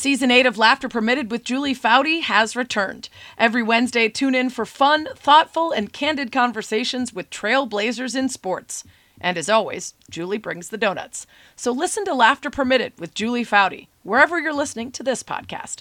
Season 8 of Laughter Permitted with Julie Foudy has returned. Every Wednesday, tune in for fun, thoughtful, and candid conversations with trailblazers in sports. And as always, Julie brings the donuts. So listen to Laughter Permitted with Julie Foudy, wherever you're listening to this podcast.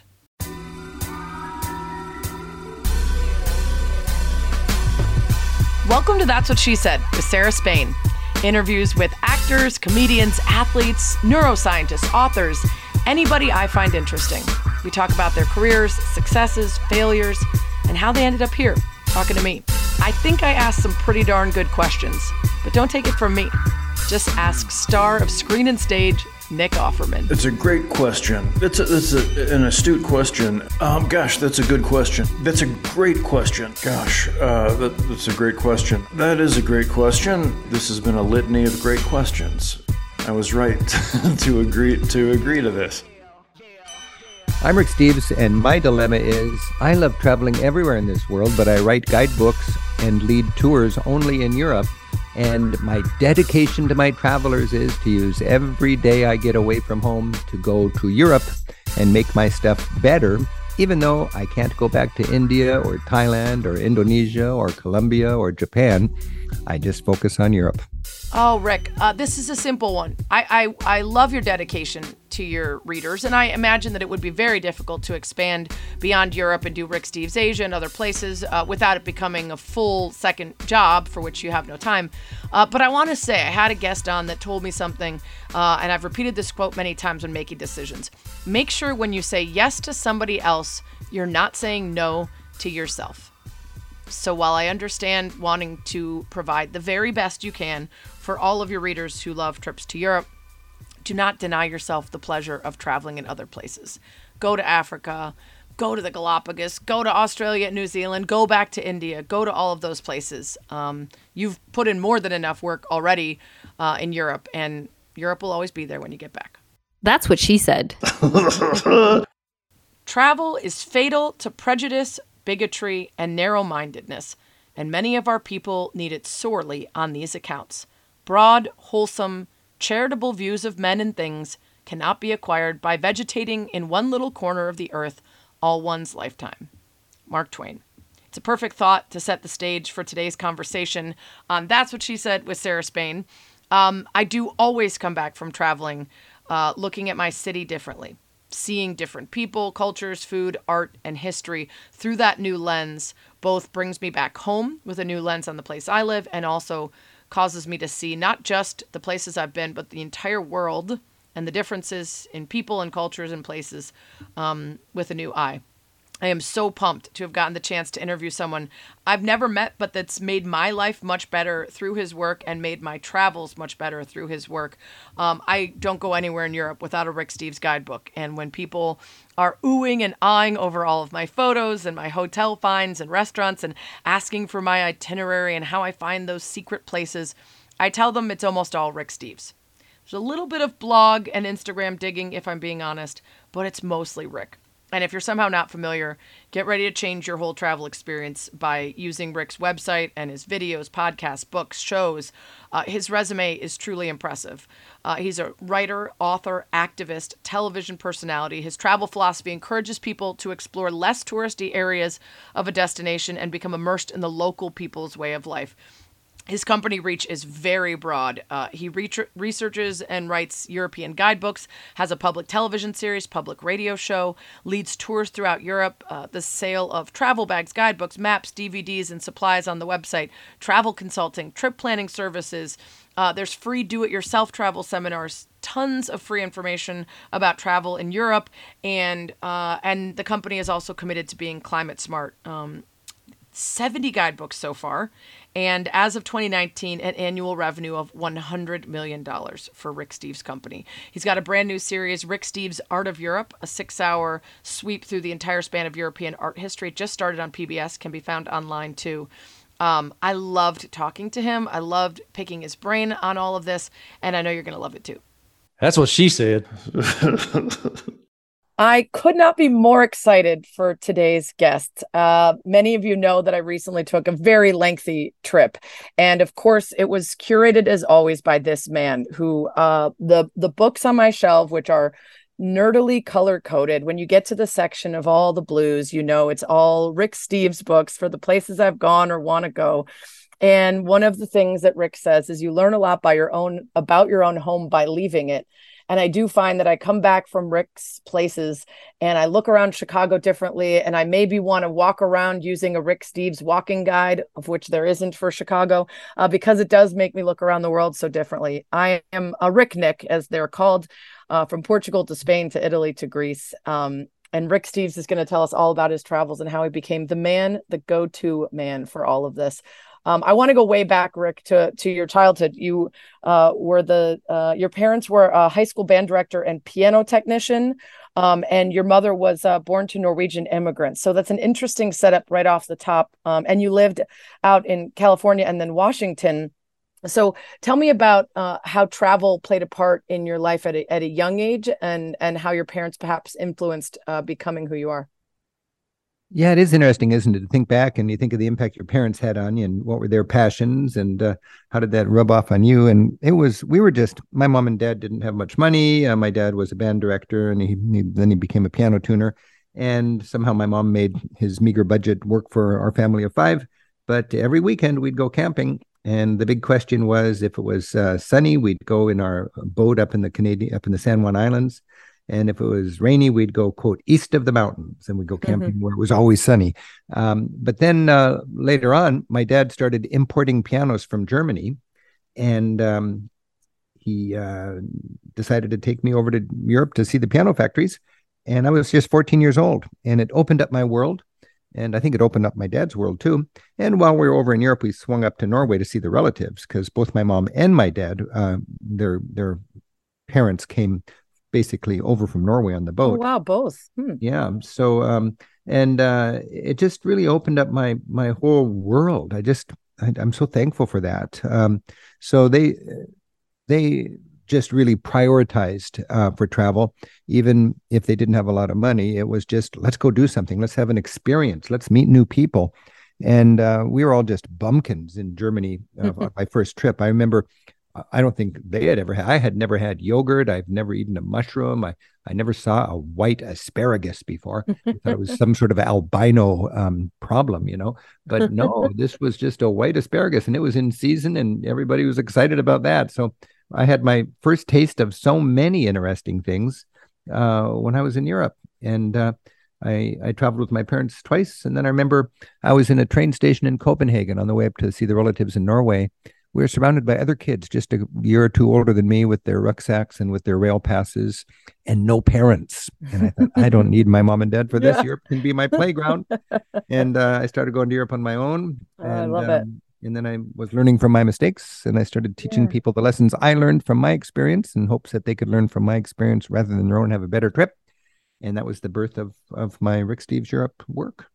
Welcome to That's What She Said with Sarah Spain. Interviews with actors, comedians, athletes, neuroscientists, authors, anybody I find interesting. We talk about their careers, successes, failures, and how they ended up here talking to me. I think I asked some pretty darn good questions, but don't take it from me. Just ask star of Screen and Stage, Nick Offerman. It's a great question. It's an astute question. That's a good question. That's a great question. That's a great question. That is a great question. This has been a litany of great questions. I was right to agree to this. I'm Rick Steves, and my dilemma is I love traveling everywhere in this world, but I write guidebooks and lead tours only in Europe. And my dedication to my travelers is to use every day I get away from home to go to Europe and make my stuff better, even though I can't go back to India or Thailand or Indonesia or Colombia or Japan. I just focus on Europe. Oh, Rick, this is a simple one. I love your dedication to your readers, and I imagine that it would be very difficult to expand beyond Europe and do Rick Steves Asia and other places without it becoming a full second job for which you have no time. But I want to say I had a guest on that told me something, and I've repeated this quote many times when making decisions. Make sure when you say yes to somebody else, you're not saying no to yourself. So while I understand wanting to provide the very best you can for all of your readers who love trips to Europe, do not deny yourself the pleasure of traveling in other places. Go to Africa, go to the Galapagos, go to Australia and New Zealand, go back to India, go to all of those places. You've put in more than enough work already in Europe, and Europe will always be there when you get back. That's what she said. Travel is fatal to prejudice, bigotry, and narrow-mindedness, and many of our people need it sorely on these accounts. Broad, wholesome, charitable views of men and things cannot be acquired by vegetating in one little corner of the earth all one's lifetime. Mark Twain. It's a perfect thought to set the stage for today's conversation on That's What She Said with Sarah Spain. I do always come back from traveling looking at my city differently. Seeing different people, cultures, food, art, and history through that new lens both brings me back home with a new lens on the place I live and also causes me to see not just the places I've been, but the entire world and the differences in people and cultures and places with a new eye. I am so pumped to have gotten the chance to interview someone I've never met, but that's made my life much better through his work and made my travels much better through his work. I don't go anywhere in Europe without a Rick Steves guidebook. And when people are oohing and ahhing over all of my photos and my hotel finds and restaurants and asking for my itinerary and how I find those secret places, I tell them it's almost all Rick Steves. There's a little bit of blog and Instagram digging, if I'm being honest, but it's mostly Rick. And if you're somehow not familiar, get ready to change your whole travel experience by using Rick's website and his videos, podcasts, books, shows. His resume is truly impressive. He's a writer, author, activist, television personality. His travel philosophy encourages people to explore less touristy areas of a destination and become immersed in the local people's way of life. His company reach is very broad. He researches and writes European guidebooks, has a public television series, public radio show, leads tours throughout Europe, the sale of travel bags, guidebooks, maps, DVDs, and supplies on the website, travel consulting, trip planning services. There's free do-it-yourself travel seminars, tons of free information about travel in Europe, and the company is also committed to being climate smart. 70 guidebooks so far, and as of 2019, an annual revenue of $100 million for Rick Steves' company. He's got a brand new series, Rick Steves' Art of Europe, a 6-hour sweep through the entire span of European art history. It just started on PBS, can be found online too. I loved talking to him. I loved picking his brain on all of this, and I know you're going to love it too. That's what she said. I could not be more excited for today's guest. Many of you know that I recently took a very lengthy trip. And of course, it was curated as always by this man who the books on my shelf, which are nerdily color coded. When you get to the section of all the blues, you know it's all Rick Steves books for the places I've gone or want to go. And one of the things that Rick says is you learn a lot about your own home by leaving it. And I do find that I come back from Rick's places and I look around Chicago differently. And I maybe want to walk around using a Rick Steves walking guide, of which there isn't for Chicago, because it does make me look around the world so differently. I am a Ricknick, as they're called, from Portugal to Spain to Italy to Greece. And Rick Steves is going to tell us all about his travels and how he became the go-to man for all of this. I want to go way back, Rick, to your childhood. You your parents were a high school band director and piano technician, and your mother was born to Norwegian immigrants. So that's an interesting setup right off the top. And you lived out in California and then Washington. So tell me about how travel played a part in your life at a young age, and how your parents perhaps influenced becoming who you are. Yeah, it is interesting, isn't it, to think back and you think of the impact your parents had on you and what were their passions and how did that rub off on you? And my mom and dad didn't have much money. My dad was a band director and then he became a piano tuner. And somehow my mom made his meager budget work for our family of 5. But every weekend we'd go camping. And the big question was, if it was sunny, we'd go in our boat up in the San Juan Islands. And if it was rainy, we'd go, quote, east of the mountains, and we'd go camping where it was always sunny. But then later on, my dad started importing pianos from Germany, and he decided to take me over to Europe to see the piano factories. And I was just 14 years old, and it opened up my world. And I think it opened up my dad's world too. And while we were over in Europe, we swung up to Norway to see the relatives, because both my mom and my dad, their parents came basically over from Norway on the boat. Oh, wow, both. Yeah. So, it just really opened up my whole world. I'm so thankful for that. So they just really prioritized for travel, even if they didn't have a lot of money. It was just, let's go do something. Let's have an experience. Let's meet new people. And we were all just bumpkins in Germany on my first trip. I remember, I don't think I had never had yogurt. I've never eaten a mushroom. I never saw a white asparagus before. I thought it was some sort of albino problem, but no, this was just a white asparagus, and it was in season and everybody was excited about that. So I had my first taste of so many interesting things when I was in Europe. And I traveled with my parents twice. And then I remember I was in a train station in Copenhagen on the way up to see the relatives in Norway. We were surrounded by other kids just a year or two older than me with their rucksacks and with their rail passes and no parents. And I thought, I don't need my mom and dad for this. Yeah. Europe can be my playground. And I started going to Europe on my own. I love it. And then I was learning from my mistakes, and I started teaching people the lessons I learned from my experience in hopes that they could learn from my experience rather than their own, have a better trip. And that was the birth of my Rick Steves Europe work.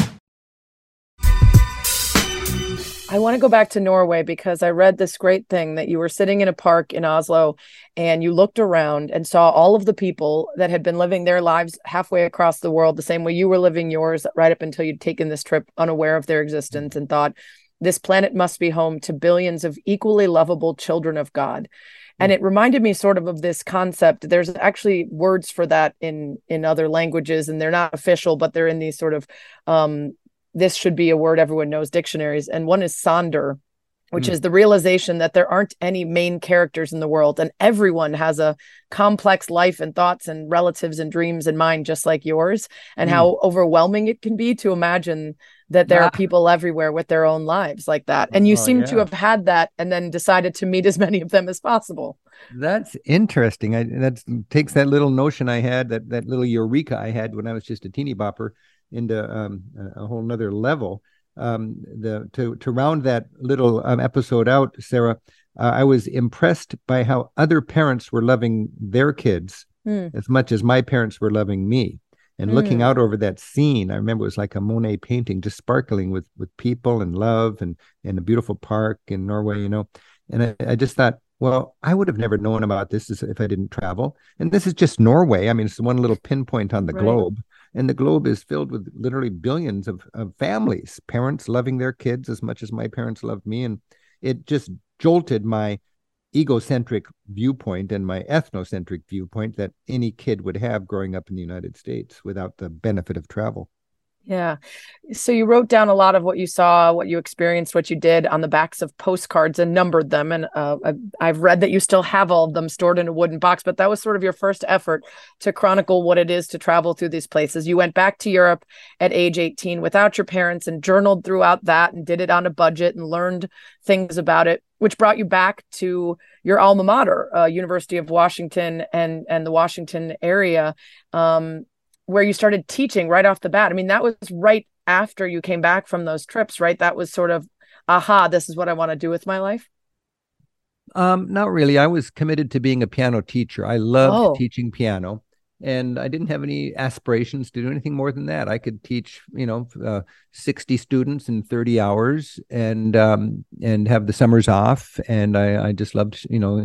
I want to go back to Norway because I read this great thing that you were sitting in a park in Oslo and you looked around and saw all of the people that had been living their lives halfway across the world, the same way you were living yours, right up until you'd taken this trip unaware of their existence, and thought, this planet must be home to billions of equally lovable children of God. And it reminded me sort of this concept. There's actually words for that in other languages, and they're not official, but they're in these sort of this should be a word everyone knows dictionaries. And one is sonder, which is the realization that there aren't any main characters in the world, and everyone has a complex life and thoughts and relatives and dreams in mind, just like yours, and how overwhelming it can be to imagine that there are people everywhere with their own lives like that. And you seem to have had that and then decided to meet as many of them as possible. That's interesting. That takes that little notion I had, that little eureka I had when I was just a teeny bopper, into a whole nother level. To round that little episode out, Sarah, I was impressed by how other parents were loving their kids as much as my parents were loving me. And looking out over that scene, I remember it was like a Monet painting, just sparkling with people and love and a beautiful park in Norway, And I just thought, well, I would have never known about this if I didn't travel. And this is just Norway. I mean, it's one little pinpoint on the globe. And the globe is filled with literally billions of families, parents loving their kids as much as my parents loved me. And it just jolted my egocentric viewpoint and my ethnocentric viewpoint that any kid would have growing up in the United States without the benefit of travel. Yeah. So you wrote down a lot of what you saw, what you experienced, what you did on the backs of postcards and numbered them. And I've read that you still have all of them stored in a wooden box, but that was sort of your first effort to chronicle what it is to travel through these places. You went back to Europe at age 18 without your parents and journaled throughout that and did it on a budget and learned things about it, which brought you back to your alma mater, University of Washington and the Washington area. Where you started teaching right off the bat. I mean, that was right after you came back from those trips, right? That was sort of, aha, this is what I want to do with my life. Not really. I was committed to being a piano teacher. I loved teaching piano, and I didn't have any aspirations to do anything more than that. I could teach, 60 students in 30 hours and have the summers off. And I just loved,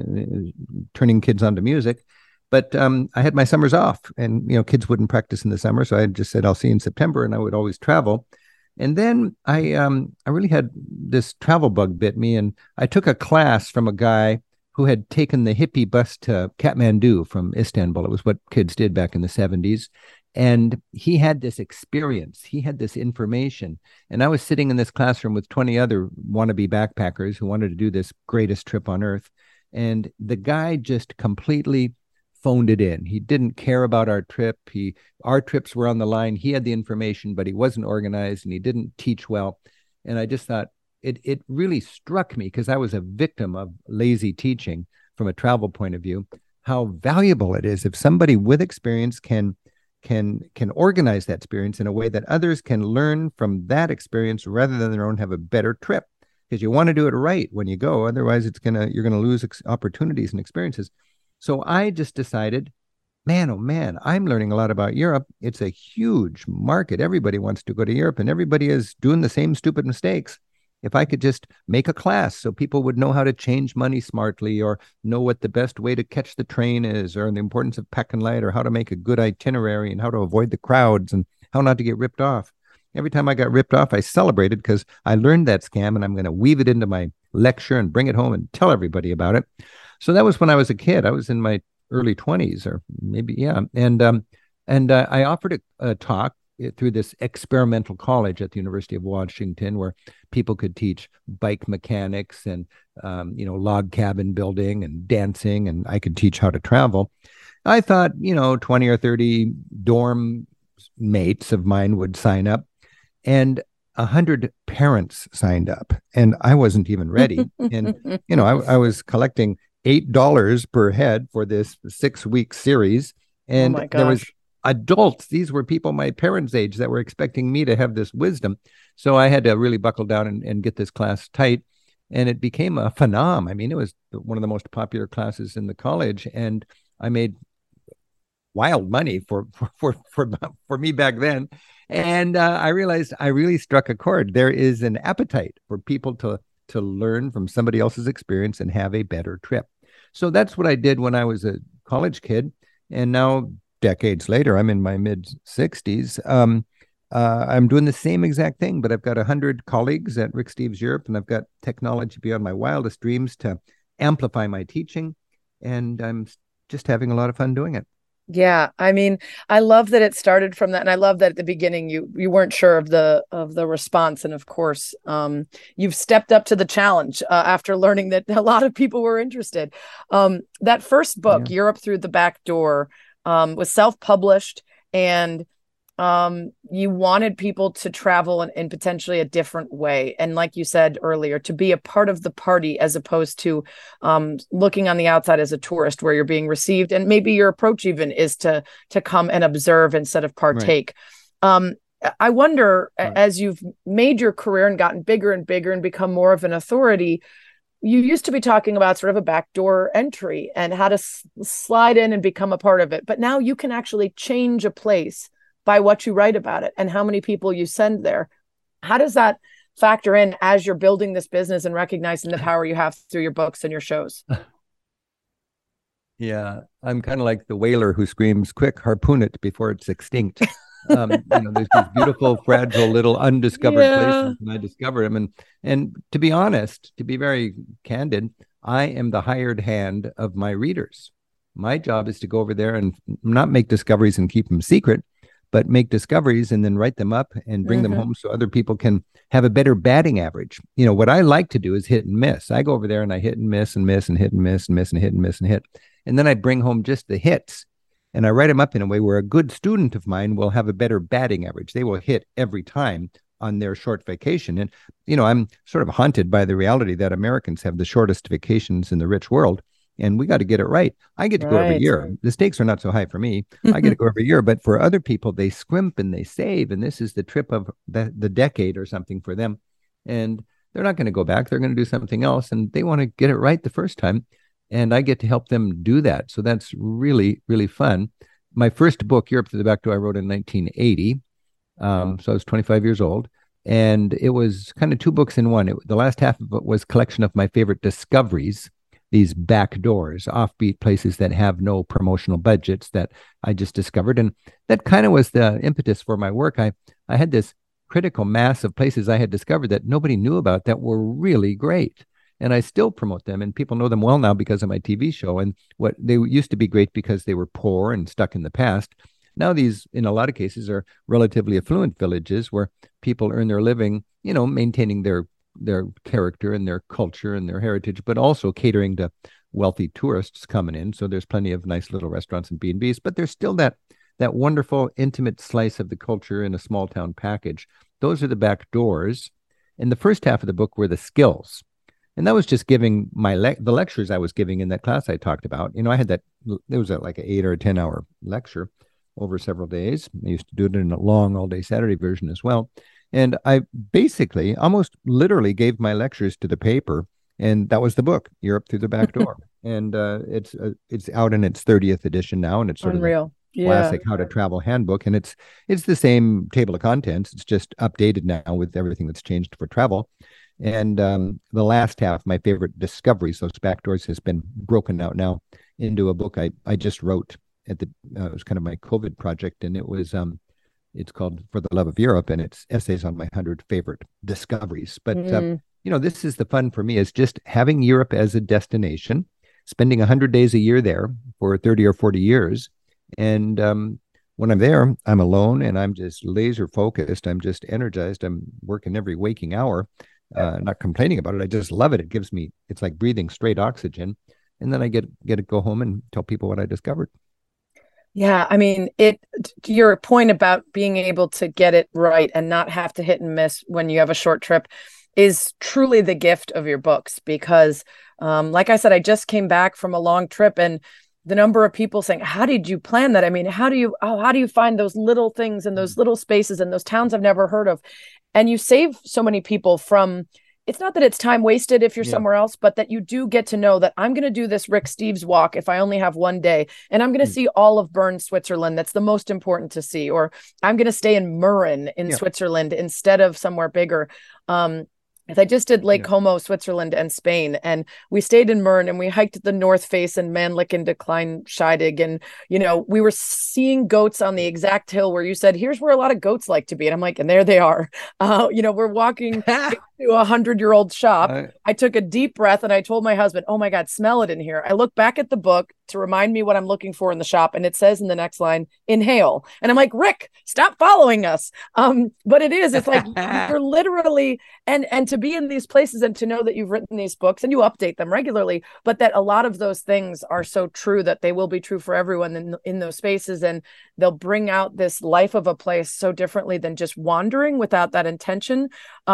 turning kids onto music. But I had my summers off, and kids wouldn't practice in the summer, so I just said I'll see you in September, and I would always travel. And then I really had this travel bug bit me, and I took a class from a guy who had taken the hippie bus to Kathmandu from Istanbul. It was what kids did back in the 70s, and he had this experience. He had this information, and I was sitting in this classroom with 20 other wannabe backpackers who wanted to do this greatest trip on earth, and the guy just completely phoned it in. He didn't care about our trip. Our trips were on the line. He had the information, but he wasn't organized and he didn't teach well. And I just thought it really struck me, because I was a victim of lazy teaching from a travel point of view, how valuable it is if somebody with experience can organize that experience in a way that others can learn from that experience rather than their own, have a better trip. Because you want to do it right when you go. Otherwise, you're going to lose opportunities and experiences. So I just decided, man, oh man, I'm learning a lot about Europe. It's a huge market. Everybody wants to go to Europe, and everybody is doing the same stupid mistakes. If I could just make a class so people would know how to change money smartly, or know what the best way to catch the train is, or the importance of pack and light, or how to make a good itinerary, and how to avoid the crowds, and how not to get ripped off. Every time I got ripped off, I celebrated because I learned that scam, and I'm going to weave it into my lecture and bring it home and tell everybody about it. So that was when I was a kid. I was in my early 20s, or maybe, yeah. And I offered a talk through this experimental college at the University of Washington, where people could teach bike mechanics and, log cabin building and dancing, and I could teach how to travel. I thought, 20 or 30 dorm mates of mine would sign up, and 100 parents signed up, and I wasn't even ready. And, I was collecting $8 per head for this 6-week series. And there was adults. These were people my parents' age that were expecting me to have this wisdom. So I had to really buckle down and get this class tight. And it became a phenom. I mean, it was one of the most popular classes in the college. And I made wild money for me back then. And I realized I really struck a chord. There is an appetite for people to learn from somebody else's experience and have a better trip. So that's what I did when I was a college kid. And now, decades later, I'm in my mid-60s. I'm doing the same exact thing, but I've got 100 colleagues at Rick Steves Europe, and I've got technology beyond my wildest dreams to amplify my teaching. And I'm just having a lot of fun doing it. Yeah. I mean, I love that it started from that. And I love that at the beginning, you weren't sure of the response. And of course, you've stepped up to the challenge after learning that a lot of people were interested. That first book, Europe Through the Back Door, was self-published, and you wanted people to travel in potentially a different way. And like you said earlier, to be a part of the party as opposed to looking on the outside as a tourist, where you're being received. And maybe your approach even is to come and observe instead of partake. Right. I wonder, as you've made your career and gotten bigger and bigger and become more of an authority, you used to be talking about sort of a backdoor entry and how to slide in and become a part of it. But now you can actually change a place by what you write about it and how many people you send there. How does that factor in as you're building this business and recognizing the power you have through your books and your shows? Yeah, I'm kind of like the whaler who screams, "Quick, harpoon it before it's extinct." There's these beautiful, fragile, little undiscovered places, and I discover them. And to be honest, to be very candid, I am the hired hand of my readers. My job is to go over there and not make discoveries and keep them secret, but make discoveries and then write them up and bring them home so other people can have a better batting average. What I like to do is hit and miss. I go over there and I hit and miss and miss and hit and miss and miss and hit and miss and hit. And then I bring home just the hits and I write them up in a way where a good student of mine will have a better batting average. They will hit every time on their short vacation. And, I'm sort of haunted by the reality that Americans have the shortest vacations in the rich world. And we got to get it right. I get to go every year. The stakes are not so high for me. I get to go every year. But for other people, they scrimp and they save. And this is the trip of the decade or something for them. And they're not going to go back. They're going to do something else. And they want to get it right the first time. And I get to help them do that. So that's really, really fun. My first book, Europe Through the Back Door, I wrote in 1980. So I was 25 years old. And it was kind of two books in one. The last half of it was a collection of my favorite discoveries, these back doors, offbeat places that have no promotional budgets that I just discovered. And that kind of was the impetus for my work. I had this critical mass of places I had discovered that nobody knew about that were really great. And I still promote them, and people know them well now because of my TV show. And what they used to be great because they were poor and stuck in the past. Now these, in a lot of cases, are relatively affluent villages where people earn their living, maintaining their character and their culture and their heritage, but also catering to wealthy tourists coming in. So there's plenty of nice little restaurants and B&Bs, but there's still that wonderful, intimate slice of the culture in a small town package. Those are the back doors. And the first half of the book were the skills. And that was just giving the lectures I was giving in that class I talked about. I had there was like an 8 or 10 hour lecture over several days. I used to do it in a long all day Saturday version as well. And I basically almost literally gave my lectures to the paper. And that was the book, Europe Through the Back Door. And it's out in its 30th edition now. And it's sort Unreal. of a classic how to travel handbook. And it's the same table of contents. It's just updated now with everything that's changed for travel. And the last half, my favorite discoveries, those back doors, has been broken out now into a book I just wrote at it was kind of my COVID project. And it was, it's called For the Love of Europe, and it's essays on my 100 favorite discoveries. But, this is the fun for me, is just having Europe as a destination, spending 100 days a year there for 30 or 40 years. And when I'm there, I'm alone and I'm just laser focused. I'm just energized. I'm working every waking hour, not complaining about it. I just love it. It's like breathing straight oxygen. And then I get to go home and tell people what I discovered. Yeah, I mean, your point about being able to get it right and not have to hit and miss when you have a short trip is truly the gift of your books. Because like I said, I just came back from a long trip, and the number of people saying, how did you plan that? I mean, how do you find those little things and those little spaces and those towns I've never heard of? And you save so many people from, it's not that it's time wasted if you're somewhere else, but that you do get to know that I'm going to do this Rick Steves walk if I only have one day, and I'm going to see all of Bern, Switzerland. That's the most important to see. Or I'm going to stay in Mürren in Switzerland instead of somewhere bigger. I just did Lake Como, Switzerland, and Spain, and we stayed in Mürren, and we hiked the North Face and Mannlichen to Kleinscheidegg, and we were seeing goats on the exact hill where you said, "Here's where a lot of goats like to be," and I'm like, and there they are. We're walking to a 100-year-old shop. I took a deep breath and I told my husband, "Oh my God, smell it in here." I look back at the book to remind me what I'm looking for in the shop, and it says in the next line, "Inhale," and I'm like, "Rick, stop following us." But it's like you're literally and to be in these places and to know that you've written these books and you update them regularly, but that a lot of those things are so true that they will be true for everyone in those spaces, and they'll bring out this life of a place so differently than just wandering without that intention.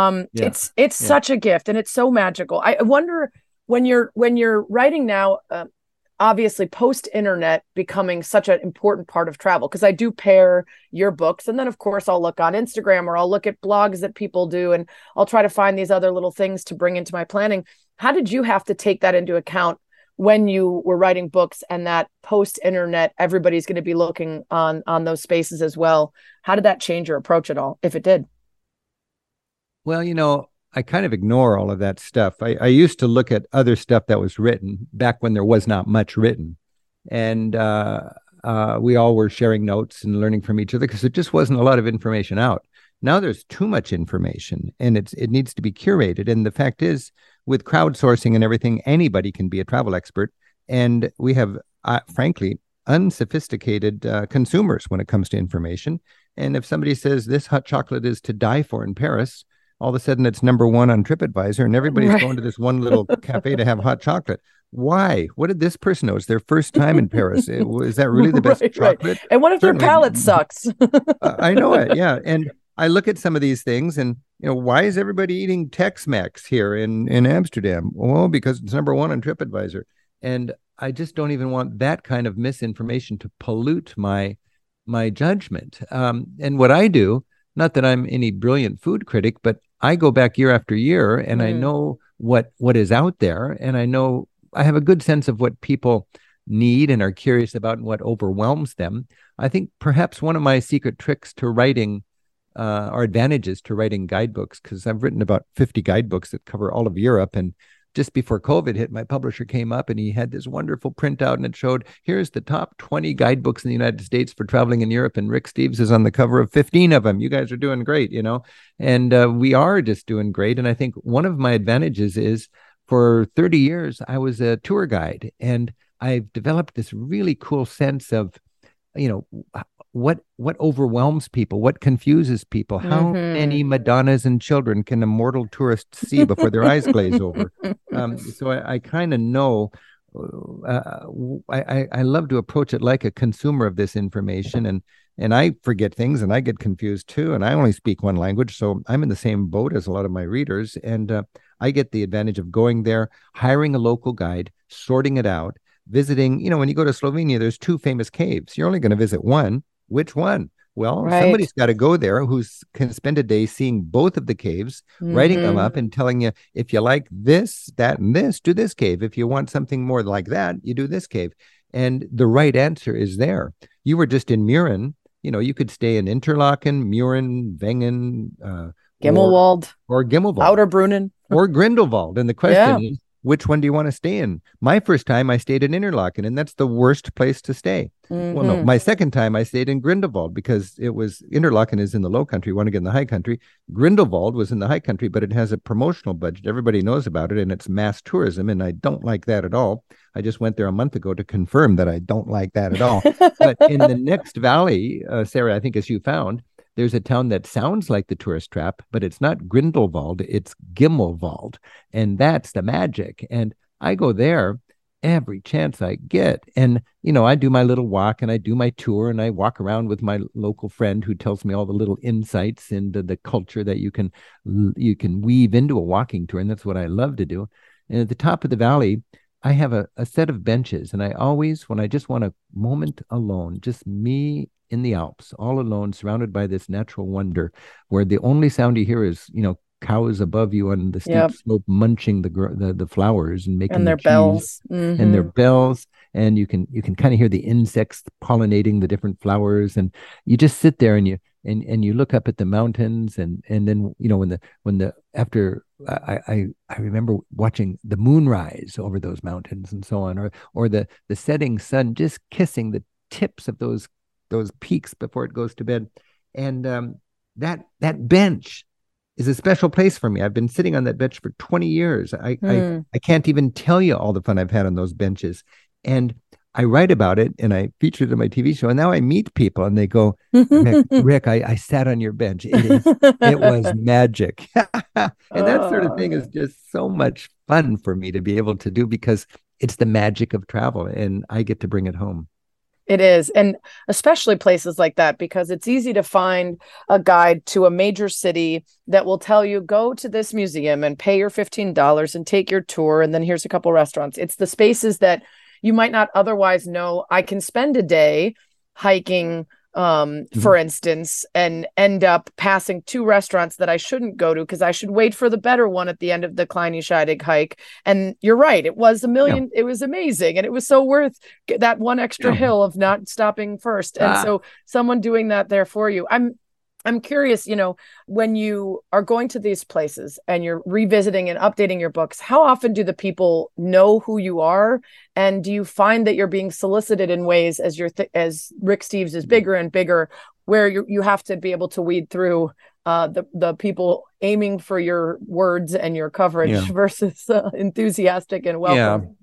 It's such a gift, and it's so magical. I wonder when you're writing now, obviously post-internet becoming such an important part of travel, because I do pair your books, and then of course I'll look on Instagram or I'll look at blogs that people do, and I'll try to find these other little things to bring into my planning. How did you have to take that into account when you were writing books, and that post-internet everybody's going to be looking on those spaces as well? How did that change your approach at all, if it did? Well, I kind of ignore all of that stuff. I used to look at other stuff that was written back when there was not much written. And we all were sharing notes and learning from each other because there just wasn't a lot of information out. Now there's too much information, and it needs to be curated. And the fact is, with crowdsourcing and everything, anybody can be a travel expert. And we have, frankly, unsophisticated consumers when it comes to information. And if somebody says this hot chocolate is to die for in Paris, all of a sudden it's number one on TripAdvisor, and everybody's going to this one little cafe to have hot chocolate. Why? What did this person know? It's their first time in Paris. Is that really the best chocolate? Right. And what if their palate sucks? I know it. Yeah. And I look at some of these things and, why is everybody eating Tex-Mex here in Amsterdam? Well, because it's number one on TripAdvisor. And I just don't even want that kind of misinformation to pollute my judgment. And what I do, not that I'm any brilliant food critic, but I go back year after year and I know what is out there, and I have a good sense of what people need and are curious about and what overwhelms them. I think perhaps one of my secret tricks to writing or advantages to writing guidebooks, because I've written about 50 guidebooks that cover all of Europe, and just before COVID hit, my publisher came up and he had this wonderful printout, and it showed, here's the top 20 guidebooks in the United States for traveling in Europe. And Rick Steves is on the cover of 15 of them. You guys are doing great, and we are just doing great. And I think one of my advantages is for 30 years, I was a tour guide, and I've developed this really cool sense of, what overwhelms people, what confuses people, how many Madonnas and children can a mortal tourist see before their eyes glaze over? So I kind of know, I love to approach it like a consumer of this information, and I forget things and I get confused too, and I only speak one language, so I'm in the same boat as a lot of my readers, and I get the advantage of going there, hiring a local guide, sorting it out, visiting. When you go to Slovenia, there's 2 famous caves. You're only going to visit one. Which one? Well, somebody's got to go there who can spend a day seeing both of the caves, writing them up and telling you, if you like this, that, and this, do this cave. If you want something more like that, you do this cave. And the right answer is there. You were just in Mürren. You could stay in Interlaken, Mürren, Wengen, Gimmelwald, or Gimmelwald, Lauterbrunnen, or Grindelwald. And the question is, which one do you want to stay in? My first time I stayed in Interlaken, and that's the worst place to stay. Well, no, my second time I stayed in Grindelwald, because Interlaken is in the low country, want to get in the high country. Grindelwald was in the high country, but it has a promotional budget. Everybody knows about it, and it's mass tourism, and I don't like that at all. I just went there a month ago to confirm that I don't like that at all. But in the next valley, Sarah, I think as you found, there's a town that sounds like the tourist trap, but it's not Grindelwald, it's Gimmelwald. And that's the magic. And I go there every chance I get. And, I do my little walk and I do my tour and I walk around with my local friend who tells me all the little insights into the culture that you can weave into a walking tour. And that's what I love to do. And at the top of the valley, I have a set of benches. And I always, when I just want a moment alone, just me in the Alps, all alone, surrounded by this natural wonder, where the only sound you hear is, cows above you on the steep slope munching the flowers and making and their bells and their bells, and you can kind of hear the insects pollinating the different flowers, and you just sit there and you look up at the mountains, and then after I remember watching the moon rise over those mountains and so on, or the setting sun just kissing the tips of those peaks before it goes to bed. And that bench is a special place for me. I've been sitting on that bench for 20 years. I can't even tell you all the fun I've had on those benches. And I write about it and I featured it in my TV show. And now I meet people and they go, Rick, I sat on your bench. It was magic. And that sort of thing is just so much fun for me to be able to do, because it's the magic of travel and I get to bring it home. It is. And especially places like that, because it's easy to find a guide to a major city that will tell you, go to this museum and pay your $15 and take your tour. And then here's a couple restaurants. It's the spaces that you might not otherwise know. I can spend a day hiking, for instance, and end up passing 2 restaurants that I shouldn't go to because I should wait for the better one at the end of the Kleine Scheidegg hike. And you're right. It was it was amazing. And it was so worth that one extra hill of not stopping first. And so someone doing that there for you. I'm curious, when you are going to these places and you're revisiting and updating your books, how often do the people know who you are? And do you find that you're being solicited in ways as as Rick Steves is bigger and bigger, where you have to be able to weed through the people aiming for your words and your coverage versus enthusiastic and welcome.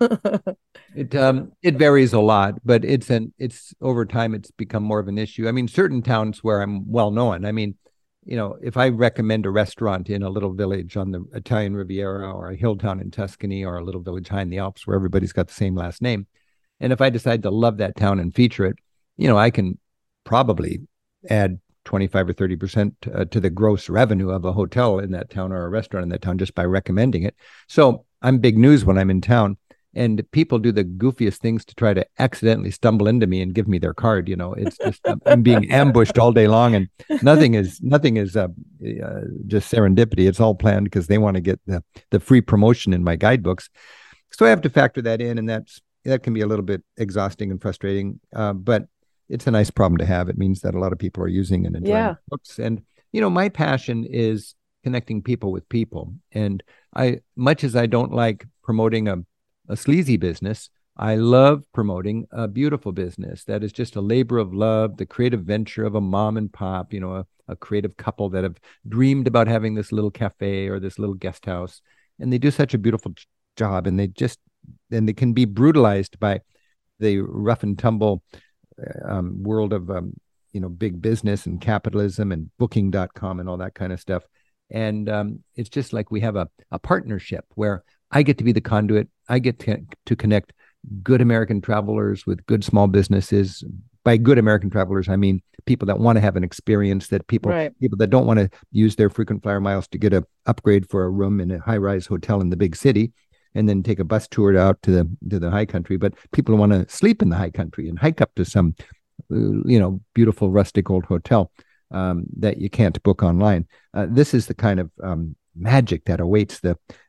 It varies a lot, but it's over time it's become more of an issue. I mean, certain towns where I'm well known. I mean, if I recommend a restaurant in a little village on the Italian Riviera or a hill town in Tuscany or a little village high in the Alps where everybody's got the same last name, and if I decide to love that town and feature it, I can probably add 25 or 30% to the gross revenue of a hotel in that town or a restaurant in that town just by recommending it. So I'm big news when I'm in town. And people do the goofiest things to try to accidentally stumble into me and give me their card. It's just I'm being ambushed all day long, and nothing is just serendipity. It's all planned because they want to get the free promotion in my guidebooks. So I have to factor that in, and that can be a little bit exhausting and frustrating. But it's a nice problem to have. It means that a lot of people are using and enjoying books. And my passion is connecting people with people. And much as I don't like promoting a sleazy business, I love promoting a beautiful business that is just a labor of love, the creative venture of a mom and pop, a creative couple that have dreamed about having this little cafe or this little guest house. And they do such a beautiful job, and they can be brutalized by the rough and tumble world of, big business and capitalism and booking.com and all that kind of stuff. And it's just like we have a partnership where I get to be the conduit. I get to connect good American travelers with good small businesses. By good American travelers, I mean people that want to have an experience, that people that don't want to use their frequent flyer miles to get an upgrade for a room in a high-rise hotel in the big city and then take a bus tour out to the high country, but people want to sleep in the high country and hike up to some, beautiful rustic old hotel that you can't book online. This is the kind of magic that awaits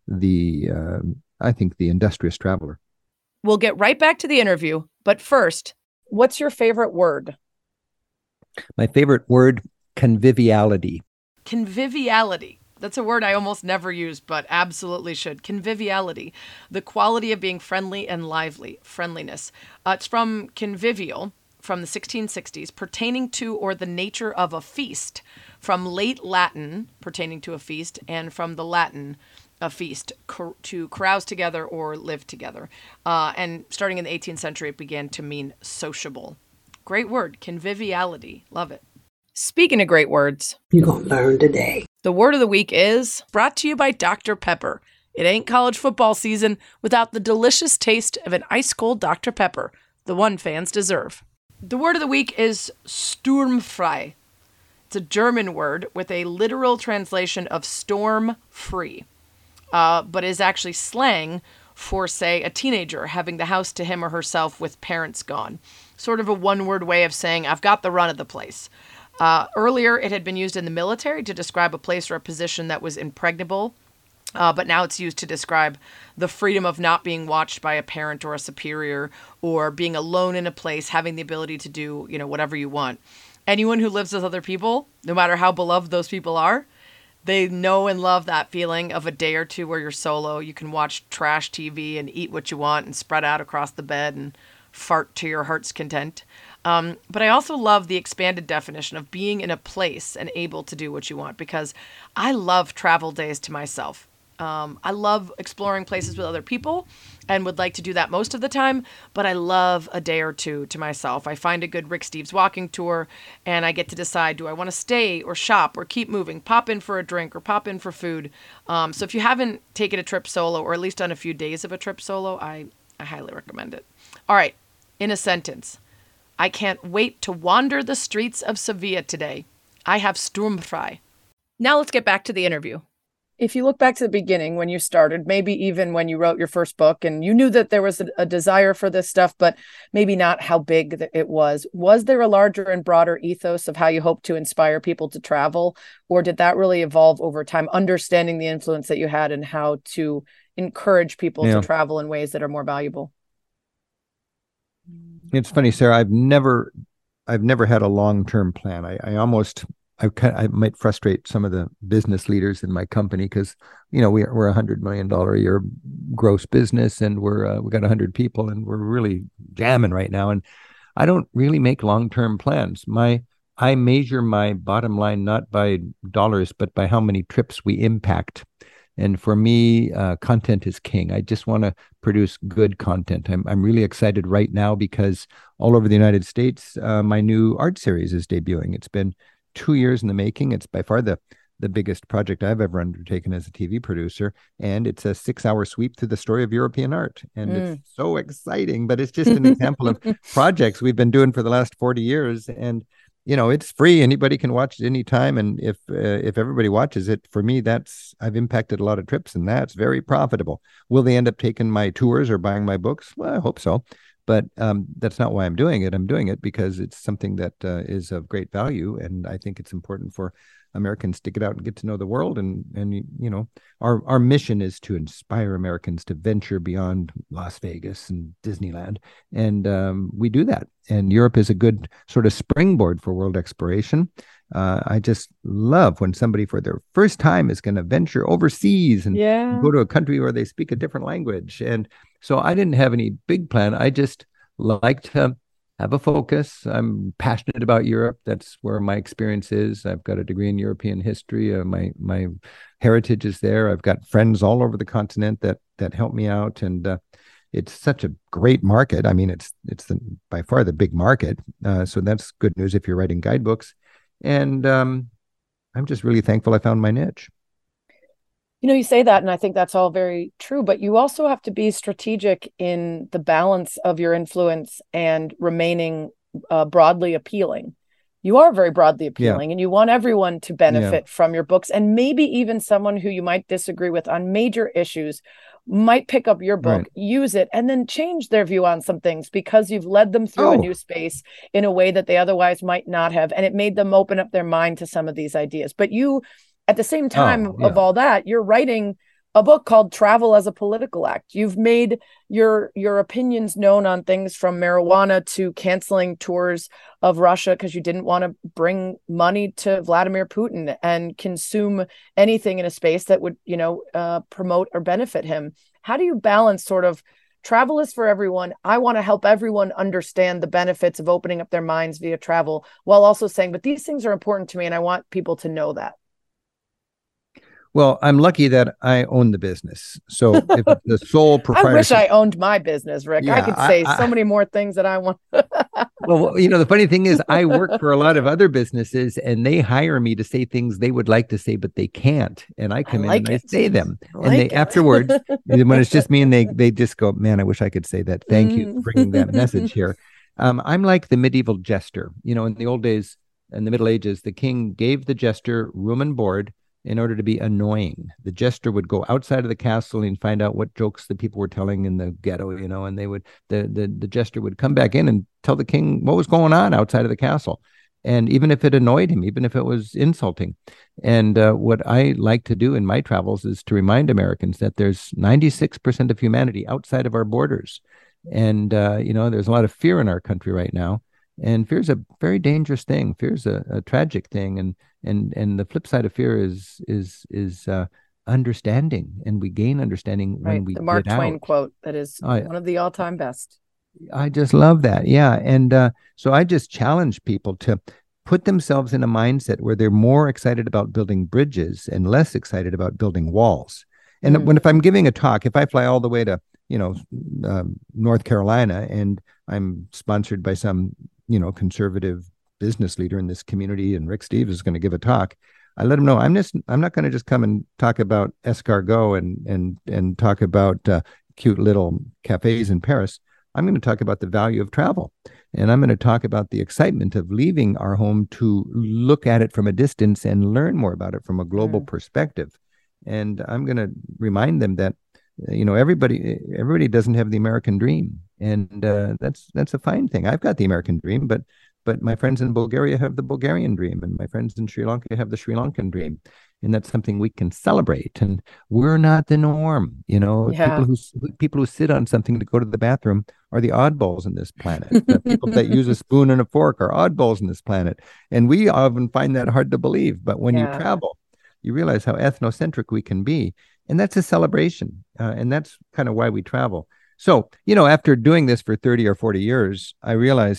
I think the industrious traveler. We'll get right back to the interview, but first, what's your favorite word? My favorite word, conviviality. Conviviality. That's a word I almost never use, but absolutely should. Conviviality, the quality of being friendly and lively, friendliness. It's from convivial, from the 1660s, pertaining to or the nature of a feast, from late Latin, pertaining to a feast, and from the Latin, a feast, to carouse together or live together. And starting in the 18th century, it began to mean sociable. Great word, conviviality. Love it. Speaking of great words, you're going to learn today. The word of the week is brought to you by Dr. Pepper. It ain't college football season without the delicious taste of an ice-cold Dr. Pepper, the one fans deserve. The word of the week is sturmfrei. It's a German word with a literal translation of storm-free, but is actually slang for, say, a teenager having the house to him or herself with parents gone. Sort of a one-word way of saying, I've got the run of the place. Earlier, it had been used in the military to describe a place or a position that was impregnable, but now it's used to describe the freedom of not being watched by a parent or a superior, or being alone in a place, having the ability to do, whatever you want. Anyone who lives with other people, no matter how beloved those people are, they know and love that feeling of a day or two where you're solo. You can watch trash TV and eat what you want and spread out across the bed and fart to your heart's content. But I also love the expanded definition of being in a place and able to do what you want, because I love travel days to myself. I love exploring places with other people and would like to do that most of the time, but I love a day or two to myself. I find a good Rick Steves walking tour and I get to decide, do I want to stay or shop or keep moving, pop in for a drink or pop in for food. So if you haven't taken a trip solo, or at least done a few days of a trip solo, I highly recommend it. All right, in a sentence. I can't wait to wander the streets of Sevilla today. I have sturmfrei. Now let's get back to the interview. If you look back to the beginning when you started, maybe even when you wrote your first book and you knew that there was a desire for this stuff, but maybe not how big it was there a larger and broader ethos of how you hope to inspire people to travel? Or did that really evolve over time, understanding the influence that you had and how to encourage people to travel in ways that are more valuable? It's funny, Sarah. I've never had a long-term plan. I might frustrate some of the business leaders in my company because, we're $100 million a year gross business, and we got 100 people, and we're really jamming right now. And I don't really make long-term plans. I measure my bottom line not by dollars, but by how many trips we impact. And for me, content is king. I just want to produce good content. I'm really excited right now because all over the United States, my new art series is debuting. It's been 2 years in the making. It's by far the biggest project I've ever undertaken as a TV producer. And it's a 6-hour sweep through the story of European art. And it's so exciting, but it's just an example of projects we've been doing for the last 40 years. And it's free. Anybody can watch it anytime. And if everybody watches it, for me, I've impacted a lot of trips, and that's very profitable. Will they end up taking my tours or buying my books? Well, I hope so. But that's not why I'm doing it. I'm doing it because it's something that is of great value. And I think it's important for Americans to get out and get to know the world. And our mission is to inspire Americans to venture beyond Las Vegas and Disneyland. And we do that. And Europe is a good sort of springboard for world exploration. I just love when somebody for their first time is going to venture overseas and go to a country where they speak a different language. And so I didn't have any big plan. I just like to have a focus. I'm passionate about Europe. That's where my experience is. I've got a degree in European history. My heritage is there. I've got friends all over the continent that help me out. And it's such a great market. I mean, it's by far the big market. So that's good news if you're writing guidebooks. And I'm just really thankful I found my niche. You say that, and I think that's all very true, but you also have to be strategic in the balance of your influence and remaining broadly appealing. You are very broadly appealing, and you want everyone to benefit from your books, and maybe even someone who you might disagree with on major issues might pick up your book, use it, and then change their view on some things because you've led them through a new space in a way that they otherwise might not have, and it made them open up their mind to some of these ideas. But you, at the same time of all that, you're writing a book called Travel as a Political Act. You've made your opinions known on things from marijuana to canceling tours of Russia because you didn't want to bring money to Vladimir Putin and consume anything in a space that would, promote or benefit him. How do you balance sort of travel is for everyone? I want to help everyone understand the benefits of opening up their minds via travel, while also saying, but these things are important to me and I want people to know that. Well, I'm lucky that I own the business. So if it's the sole proprietorship... I wish I owned my business, Rick. I could say so many more things that I want. Well, the funny thing is I work for a lot of other businesses and they hire me to say things they would like to say, but they can't. And I come in and I say them. And they afterwards, when it's just me and they just go, man, I wish I could say that. Thank you for bringing that message here. I'm like the medieval jester. In the old days, in the Middle Ages, the king gave the jester room and board in order to be annoying. The jester would go outside of the castle and find out what jokes the people were telling in the ghetto, and they would, the jester would come back in and tell the king what was going on outside of the castle. And even if it annoyed him, even if it was insulting. And what I like to do in my travels is to remind Americans that there's 96% of humanity outside of our borders. And, there's a lot of fear in our country right now. And fear is a very dangerous thing. Fear is a tragic thing. And the flip side of fear is understanding, and we gain understanding when we the Mark get Twain out. quote that is one of the all-time best. I just love that. Yeah. And so I just challenge people to put themselves in a mindset where they're more excited about building bridges and less excited about building walls. And if I'm giving a talk, if I fly all the way to North Carolina and I'm sponsored by some conservative business leader in this community, and Rick Steves is going to give a talk, I let him know I'm not going to just come and talk about escargot and talk about cute little cafes in Paris. I'm going to talk about the value of travel, and I'm going to talk about the excitement of leaving our home to look at it from a distance and learn more about it from a global perspective. And I'm going to remind them that everybody doesn't have the American dream, and that's a fine thing. I've got the American dream, but my friends in Bulgaria have the Bulgarian dream, and my friends in Sri Lanka have the Sri Lankan dream, and that's something we can celebrate. And we're not the norm, People who sit on something to go to the bathroom are the oddballs in this planet. The people that use a spoon and a fork are oddballs in this planet, and we often find that hard to believe. But when you travel, you realize how ethnocentric we can be, and that's a celebration, and that's kind of why we travel. So, after doing this for 30 or 40 years, I realized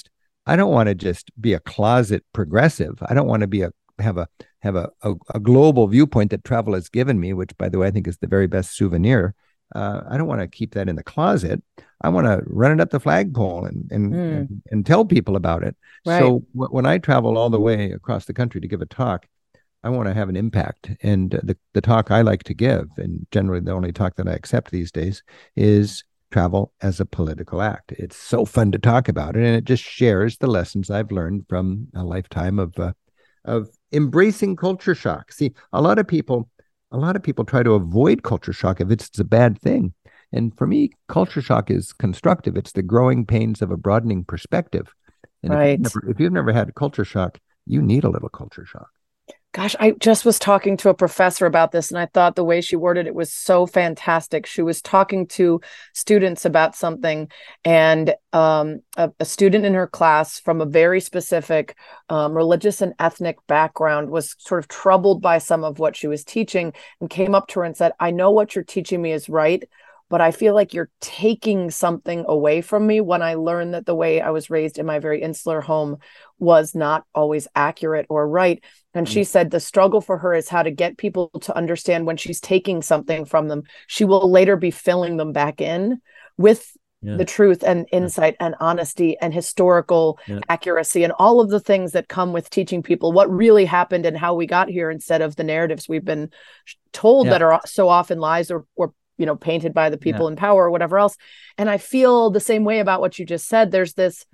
I don't want to just be a closet progressive. I don't want to be have a global viewpoint that travel has given me, which, by the way, I think is the very best souvenir. I don't want to keep that in the closet. I want to run it up the flagpole and tell people about it. Right. So when I travel all the way across the country to give a talk, I want to have an impact. And the talk I like to give, and generally the only talk that I accept these days, is travel as a political act. It's so fun to talk about it, and it just shares the lessons I've learned from a lifetime of embracing culture shock. See, a lot of people try to avoid culture shock if it's a bad thing. And for me, culture shock is constructive. It's the growing pains of a broadening perspective. And right. if you've never had culture shock, you need a little culture shock. Gosh, I just was talking to a professor about this, and I thought the way she worded it was so fantastic. She was talking to students about something, and a student in her class from a very specific religious and ethnic background was sort of troubled by some of what she was teaching and came up to her and said, "I know what you're teaching me is right, but I feel like you're taking something away from me when I learned that the way I was raised in my very insular home was not always accurate or right." And she said the struggle for her is how to get people to understand when she's taking something from them, she will later be filling them back in with the truth and insight and honesty and historical accuracy and all of the things that come with teaching people what really happened and how we got here, instead of the narratives we've been told that are so often lies or painted by the people in power or whatever else. And I feel the same way about what you just said. There's this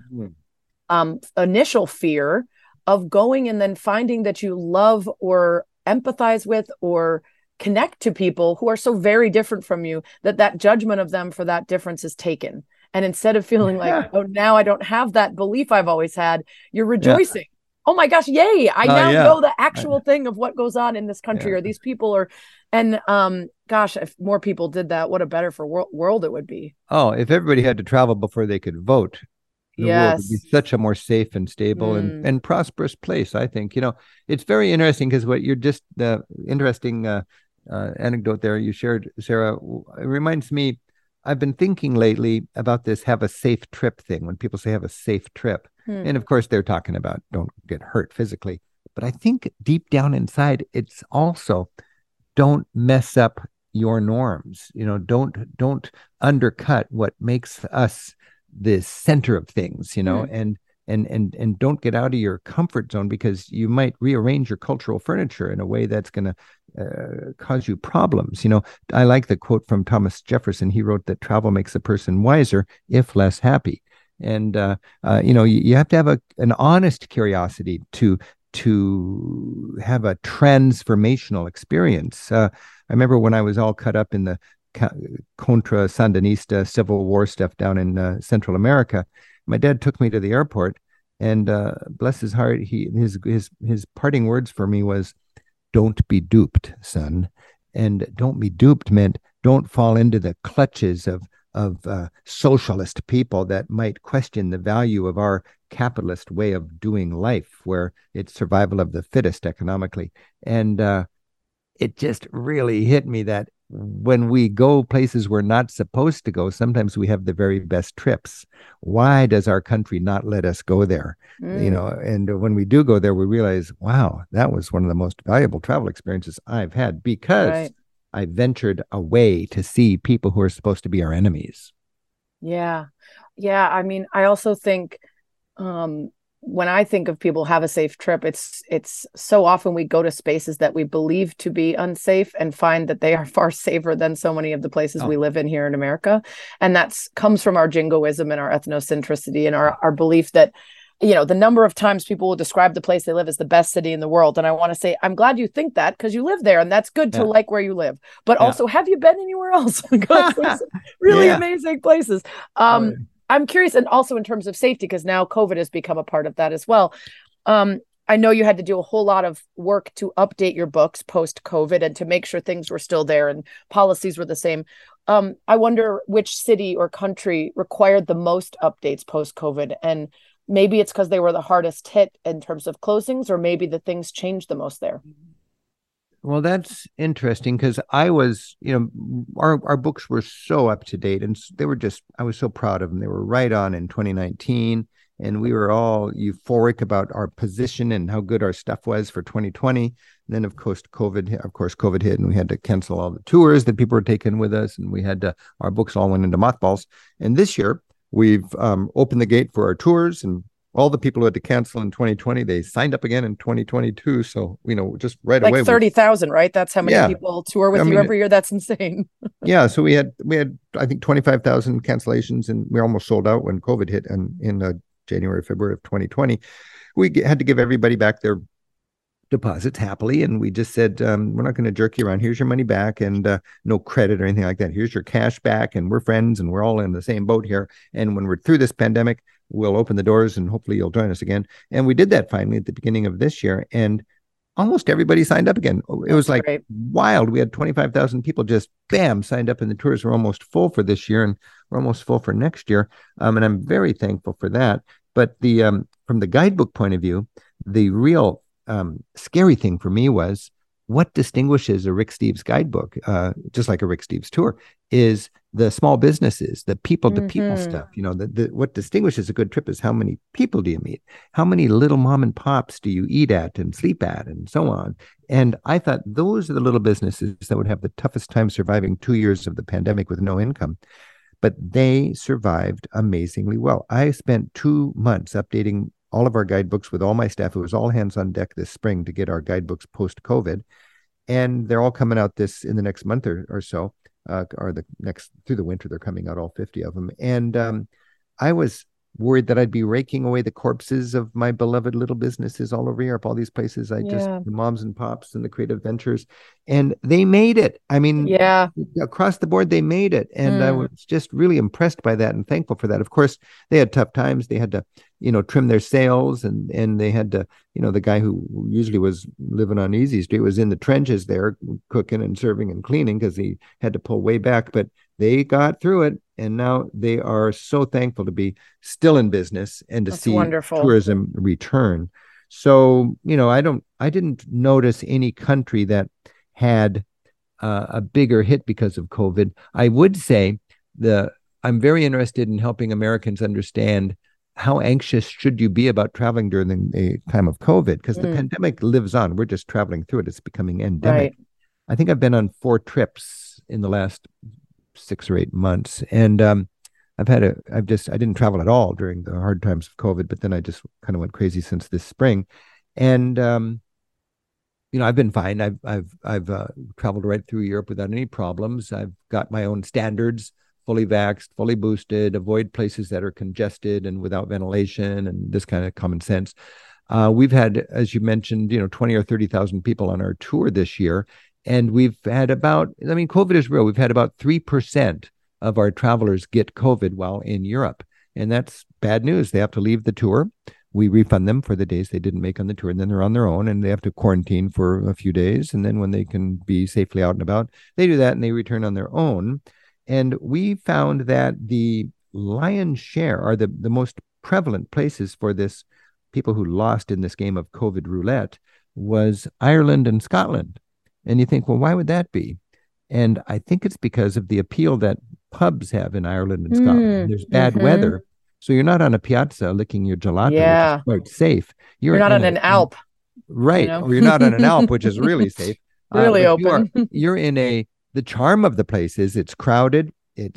initial fear of going and then finding that you love or empathize with or connect to people who are so very different from you, that judgment of them for that difference is taken. And instead of feeling like, oh, now I don't have that belief I've always had, you're rejoicing. Oh my gosh, yay. I now know the actual thing of what goes on in this country or these people gosh, if more people did that, what a better world it would be. Oh, if everybody had to travel before they could vote, the world would be such a more safe and stable and prosperous place, I think. It's very interesting because what you're just the interesting anecdote there you shared, Sarah, it reminds me, I've been thinking lately about this have a safe trip thing. When people say have a safe trip, and of course they're talking about don't get hurt physically. But I think deep down inside, it's also don't mess up your norms. Don't undercut what makes us the center of things, and don't get out of your comfort zone, because you might rearrange your cultural furniture in a way that's going to cause you problems. I like the quote from Thomas Jefferson. He wrote that travel makes a person wiser, if less happy. And, you have to have an honest curiosity to have a transformational experience. I remember when I was all cut up in the Contra Sandinista Civil War stuff down in Central America, my dad took me to the airport, and bless his heart, his parting words for me was, "Don't be duped, son." And don't be duped meant don't fall into the clutches of socialist people that might question the value of our capitalist way of doing life, where it's survival of the fittest economically. And it just really hit me that when we go places we're not supposed to go, sometimes we have the very best trips. Why does our country not let us go there? And when we do go there, we realize, wow, that was one of the most valuable travel experiences I've had, because I ventured away to see people who are supposed to be our enemies. Yeah. I mean, I also think when I think of people have a safe trip, it's so often we go to spaces that we believe to be unsafe and find that they are far safer than so many of the places we live in here in America. And that's comes from our jingoism and our ethnocentricity and our belief that, the number of times people will describe the place they live as the best city in the world. And I want to say, I'm glad you think that, because you live there, and that's good to like where you live. But also, have you been anywhere else? There's really amazing places. I'm curious, and also in terms of safety, because now COVID has become a part of that as well. I know you had to do a whole lot of work to update your books post-COVID and to make sure things were still there and policies were the same. I wonder which city or country required the most updates post-COVID, and maybe it's because they were the hardest hit in terms of closings, or maybe the things changed the most there. Well, that's interesting, because I was, our books were so up to date, and I was so proud of them. They were right on in 2019. and we were all euphoric about our position and how good our stuff was for 2020. And then, of course, COVID hit, and we had to cancel all the tours that people were taking with us, and our books all went into mothballs. And this year, we've opened the gate for our tours, and all the people who had to cancel in 2020, they signed up again in 2022. So, just right away. Like 30,000, right? That's how many people tour with you every year. That's insane. Yeah. So we had, I think, 25,000 cancellations, and we almost sold out when COVID hit in January, February of 2020. We had to give everybody back their deposits happily. And we just said, we're not going to jerk you around. Here's your money back, and no credit or anything like that. Here's your cash back, and we're friends, and we're all in the same boat here. And when we're through this pandemic, we'll open the doors, and hopefully you'll join us again. And we did that finally at the beginning of this year, and almost everybody signed up again. It was like wild. We had 25,000 people just signed up, and the tours were almost full for this year, and we're almost full for next year. And I'm very thankful for that. But from the guidebook point of view, the real scary thing for me was what distinguishes a Rick Steves guidebook, just like a Rick Steves tour, is the small businesses, the people-to-people stuff. What distinguishes a good trip is how many people do you meet? How many little mom and pops do you eat at and sleep at, and so on? And I thought those are the little businesses that would have the toughest time surviving 2 years of the pandemic with no income. But they survived amazingly well. I spent 2 months updating all of our guidebooks with all my staff. It was all hands on deck this spring to get our guidebooks post-COVID. And they're all coming out in the next month or so, or through the winter. They're coming out, all 50 of them. And I was worried that I'd be raking away the corpses of my beloved little businesses all over Europe, all these places. The moms and pops and the creative ventures, and they made it. I mean, across the board, they made it. And I was just really impressed by that and thankful for that. Of course, they had tough times. They had to, trim their sails, and they had to, the guy who usually was living on Easy Street was in the trenches there cooking and serving and cleaning because he had to pull way back, but they got through it. And now they are so thankful to be still in business and to see tourism return. So, I didn't notice any country that had a bigger hit because of COVID. I would say I'm very interested in helping Americans understand how anxious should you be about traveling during the time of COVID, because the pandemic lives on. We're just traveling through it. It's becoming endemic. Right. I think I've been on 4 trips in the last 6 or 8 months. And I didn't travel at all during the hard times of COVID, but then I just kind of went crazy since this spring. And, I've been fine. I've traveled right through Europe without any problems. I've got my own standards, fully vaxxed, fully boosted, avoid places that are congested and without ventilation, and this kind of common sense. We've had, as you mentioned, 20 or 30,000 people on our tour this year. And we've had COVID is real. We've had about 3% of our travelers get COVID while in Europe. And that's bad news. They have to leave the tour. We refund them for the days they didn't make on the tour, and then they're on their own, and they have to quarantine for a few days. And then when they can be safely out and about, they do that and they return on their own. And we found that the lion's share are the most prevalent places for this, people who lost in this game of COVID roulette, was Ireland and Scotland. And you think, well, why would that be? And I think it's because of the appeal that pubs have in Ireland and Scotland. There's bad weather. So you're not on a piazza licking your gelato, which is quite safe. You're not on an Alp. Right. Or you're not on an Alp, which is really safe. Really open. You're in the charm of the place is it's crowded.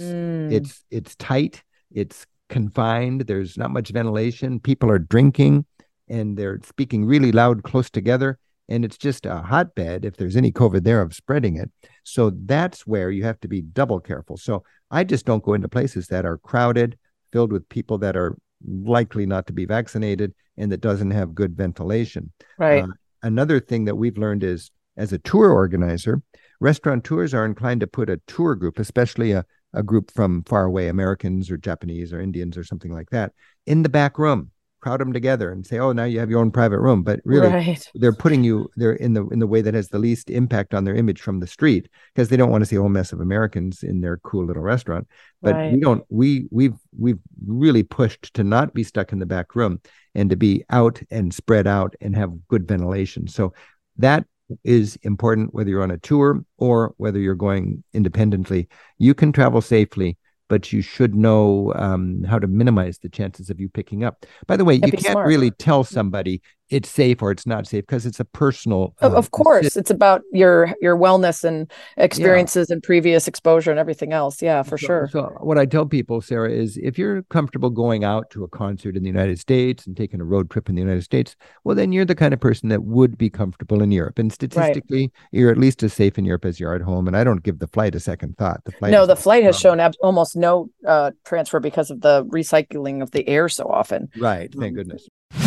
It's tight. It's confined. There's not much ventilation. People are drinking and they're speaking really loud, close together. And it's just a hotbed, if there's any COVID there, of spreading it. So that's where you have to be double careful. So I just don't go into places that are crowded, filled with people that are likely not to be vaccinated, and that doesn't have good ventilation. Right. Another thing that we've learned is, as a tour organizer, restaurateurs are inclined to put a tour group, especially a group from far away, Americans or Japanese or Indians or something like that, in the back room. Crowd them together and say, oh, now you have your own private room. But really, they're putting you there in the way that has the least impact on their image from the street, because they don't want to see a whole mess of Americans in their cool little restaurant. But we've really pushed to not be stuck in the back room and to be out and spread out and have good ventilation. So that is important, whether you're on a tour or whether you're going independently. You can travel safely, but you should know how to minimize the chances of you picking up. By the way, you can't smart. really tell somebody it's safe or it's not safe because it's a personal. Of course, it's about your wellness and experiences and previous exposure and everything else. Yeah, for sure. So what I tell people, Sarah, is if you're comfortable going out to a concert in the United States and taking a road trip in the United States, well, then you're the kind of person that would be comfortable in Europe. And statistically, you're at least as safe in Europe as you are at home. And I don't give the flight a second thought. The flight has shown almost no transfer because of the recycling of the air so often. Right. Thank goodness.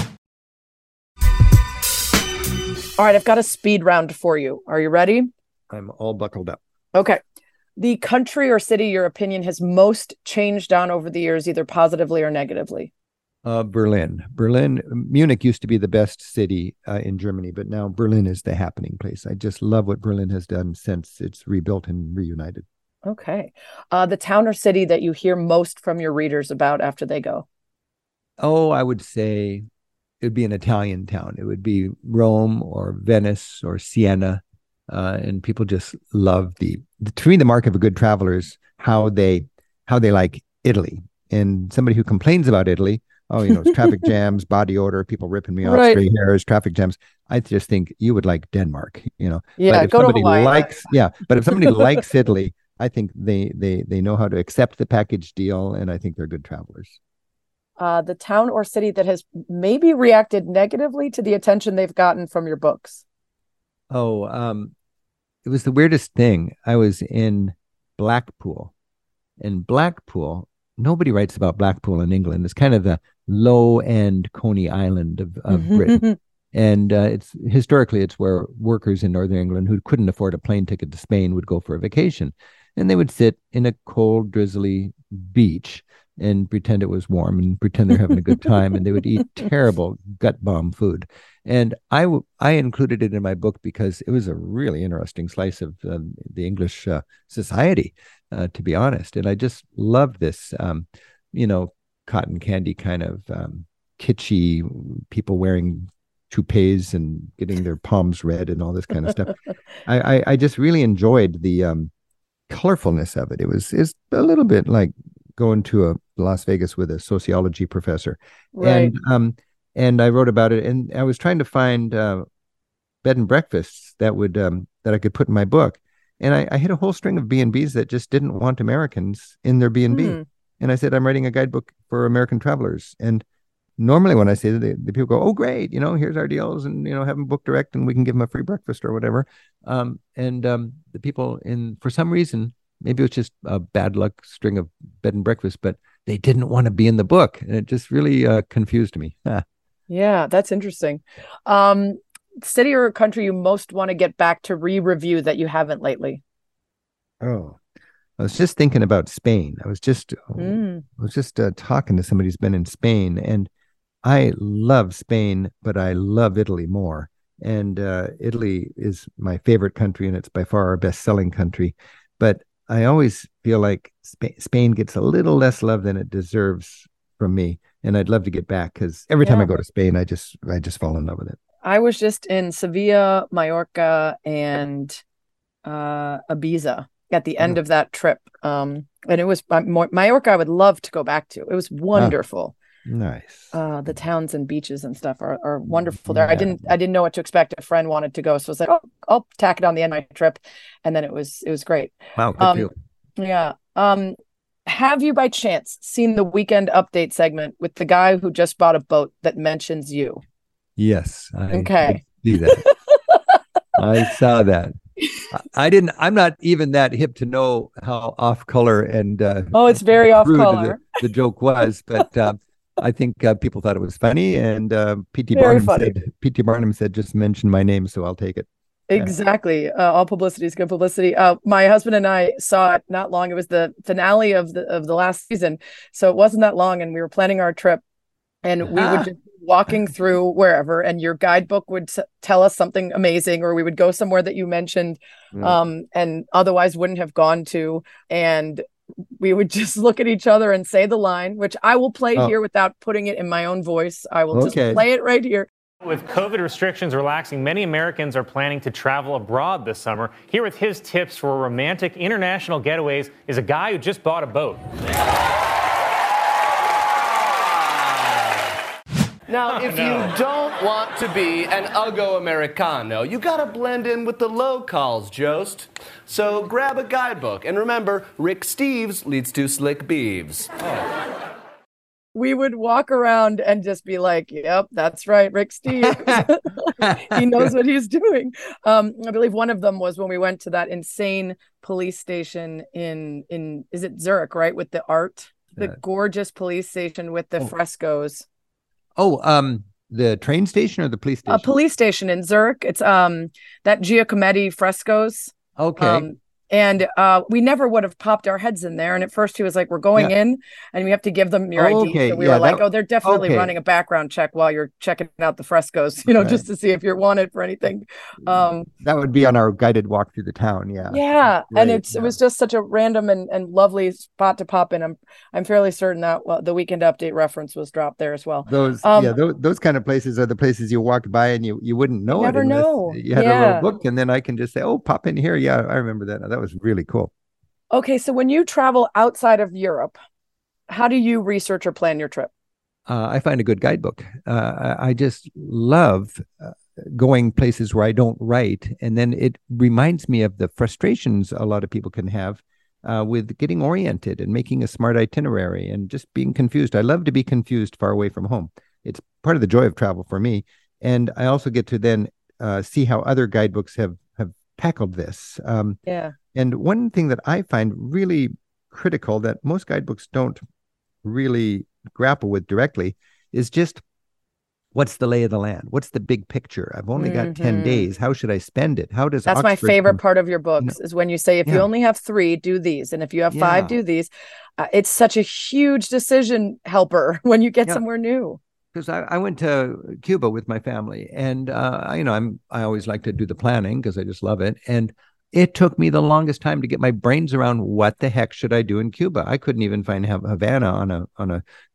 All right, I've got a speed round for you. Are you ready? I'm all buckled up. Okay. The country or city your opinion has most changed on over the years, either positively or negatively? Berlin. Munich used to be the best city in Germany, but now Berlin is the happening place. I just love what Berlin has done since it's rebuilt and reunited. Okay. The town or city that you hear most from your readers about after they go? Oh, I would say it would be an Italian town. It would be Rome or Venice or Siena. And people just love to me, the mark of a good traveler is how they like Italy. And somebody who complains about Italy, it's traffic jams, body odor, people ripping me off, stray hairs, traffic jams. I just think you would like Denmark, Yeah, but if go somebody to Hawaii. But if somebody likes Italy, I think they know how to accept the package deal, and I think they're good travelers. The town or city that has maybe reacted negatively to the attention they've gotten from your books? It was the weirdest thing. I was in Blackpool. And Blackpool, nobody writes about Blackpool in England. It's kind of the low-end Coney Island of Britain. And historically, it's where workers in Northern England who couldn't afford a plane ticket to Spain would go for a vacation. And they would sit in a cold, drizzly beach and pretend it was warm and pretend they're having a good time. And they would eat terrible gut bomb food. And I included it in my book because it was a really interesting slice of the English society, to be honest. And I just loved this, cotton candy kind of kitschy people wearing toupees and getting their palms red and all this kind of stuff. I just really enjoyed the colorfulness of it. It's a little bit like going to a Las Vegas with a sociology professor. Right. And I wrote about it, and I was trying to find bed and breakfasts that would that I could put in my book. And I hit a whole string of B&Bs that just didn't want Americans in their B&B. And I said, I'm writing a guidebook for American travelers. And normally when I say that, the people go, oh, great, here's our deals, and, have them book direct and we can give them a free breakfast or whatever. The people for some reason, maybe it was just a bad luck string of bed and breakfast, but they didn't want to be in the book. And it just really confused me. Yeah, that's interesting. City or country you most want to get back to re-review that you haven't lately? Oh, I was just thinking about Spain. I was just talking to somebody who's been in Spain, and I love Spain, but I love Italy more. And Italy is my favorite country, and it's by far our best-selling country. But I always feel like Spain gets a little less love than it deserves from me. And I'd love to get back because every time I go to Spain, I just fall in love with it. I was just in Sevilla, Mallorca, and Ibiza at the end of that trip. And it was Mallorca I would love to go back to. It was wonderful. Nice. The towns and beaches and stuff are wonderful there. I didn't know what to expect. A friend wanted to go, so I was like, I'll tack it on the end of my trip. And then it was great. Wow, good deal. Yeah. Have you by chance seen the Weekend Update segment with the guy who just bought a boat that mentions you? Yes. I see that. I saw that. I'm not even that hip to know how off color and it's very off color. The joke was, but I think people thought it was funny, and P.T. Barnum said, just mention my name, so I'll take it. Exactly. All publicity is good publicity. My husband and I saw it not long. It was the finale of the last season, so it wasn't that long, and we were planning our trip, and we would just walking through wherever, and your guidebook would tell us something amazing, or we would go somewhere that you mentioned and otherwise wouldn't have gone to, and we would just look at each other and say the line, which I will play here without putting it in my own voice. I will just play it right here. With COVID restrictions relaxing, many Americans are planning to travel abroad this summer. Here with his tips for romantic international getaways is a guy who just bought a boat. Now, if you don't want to be an Uggo Americano, you gotta blend in with the locals, Jost. So grab a guidebook, and remember, Rick Steves leads to Slick Beeves. We would walk around and just be like, yep, that's right, Rick Steves. He knows what he's doing. I believe one of them was when we went to that insane police station in is it Zurich, right? With the art, the gorgeous police station with the frescoes. The train station or the police station? A police station in Zurich. It's that Giacometti frescoes. Okay. And we never would have popped our heads in there. And at first he was like, we're going in and we have to give them your ID. Okay. So we were like, they're definitely running a background check while you're checking out the frescoes, just to see if you're wanted for anything. That would be on our guided walk through the town. Yeah. Yeah. And it was just such a random and lovely spot to pop in. I'm fairly certain that the Weekend Update reference was dropped there as well. Those kind of places are the places you walked by and you wouldn't know never it. Know. You had a little book and then I can just say, oh, pop in here. Yeah, I remember that. That was really cool. Okay, so when you travel outside of Europe, how do you research or plan your trip? I find a good guidebook. I just love going places where I don't write. And then it reminds me of the frustrations a lot of people can have with getting oriented and making a smart itinerary and just being confused. I love to be confused far away from home. It's part of the joy of travel for me. And I also get to then see how other guidebooks have tackled this. And one thing that I find really critical that most guidebooks don't really grapple with directly is just what's the lay of the land? What's the big picture? I've only got 10 days. How should I spend it? How does That's Oxford my favorite part of your books is when you say, if you only have 3, do these. And if you have 5, do these. It's such a huge decision helper when you get somewhere new. Because I went to Cuba with my family and, I always like to do the planning because I just love it. And it took me the longest time to get my brains around what the heck should I do in Cuba. I couldn't even find Havana on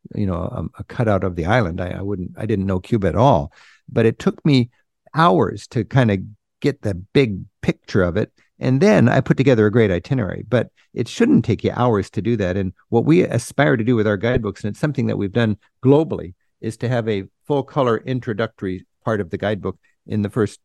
a cutout of the island. I didn't know Cuba at all, but it took me hours to kind of get the big picture of it. And then I put together a great itinerary, but it shouldn't take you hours to do that. And what we aspire to do with our guidebooks, and it's something that we've done globally, is to have a full color introductory part of the guidebook in the first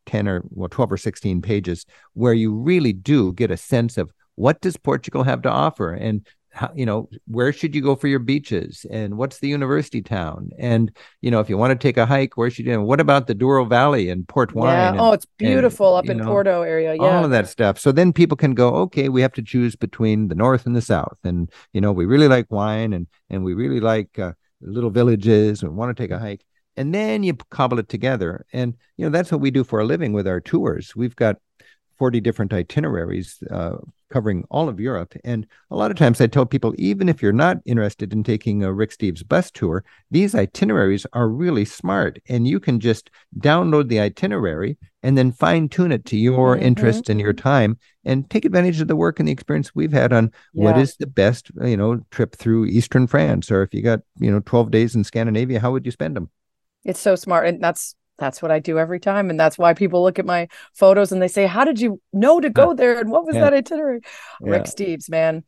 12 or 16 pages, where you really do get a sense of what does Portugal have to offer, and how, where should you go for your beaches, and what's the university town, and if you want to take a hike, where should you? What about the Douro Valley and Port Wine? Yeah, it's beautiful up in Porto area. Yeah, all of that stuff. So then people can go, okay, we have to choose between the north and the south, and we really like wine, and we really like little villages, and want to take a hike. And then you cobble it together. And, that's what we do for a living with our tours. We've got 40 different itineraries covering all of Europe. And a lot of times I tell people, even if you're not interested in taking a Rick Steves bus tour, these itineraries are really smart. And you can just download the itinerary and then fine tune it to your interests and your time and take advantage of the work and the experience we've had on what is the best, trip through Eastern France. Or if you got, 12 days in Scandinavia, how would you spend them? It's so smart. And that's what I do every time. And that's why people look at my photos and they say, how did you know to go there? And what was that itinerary? Rick Steves, man.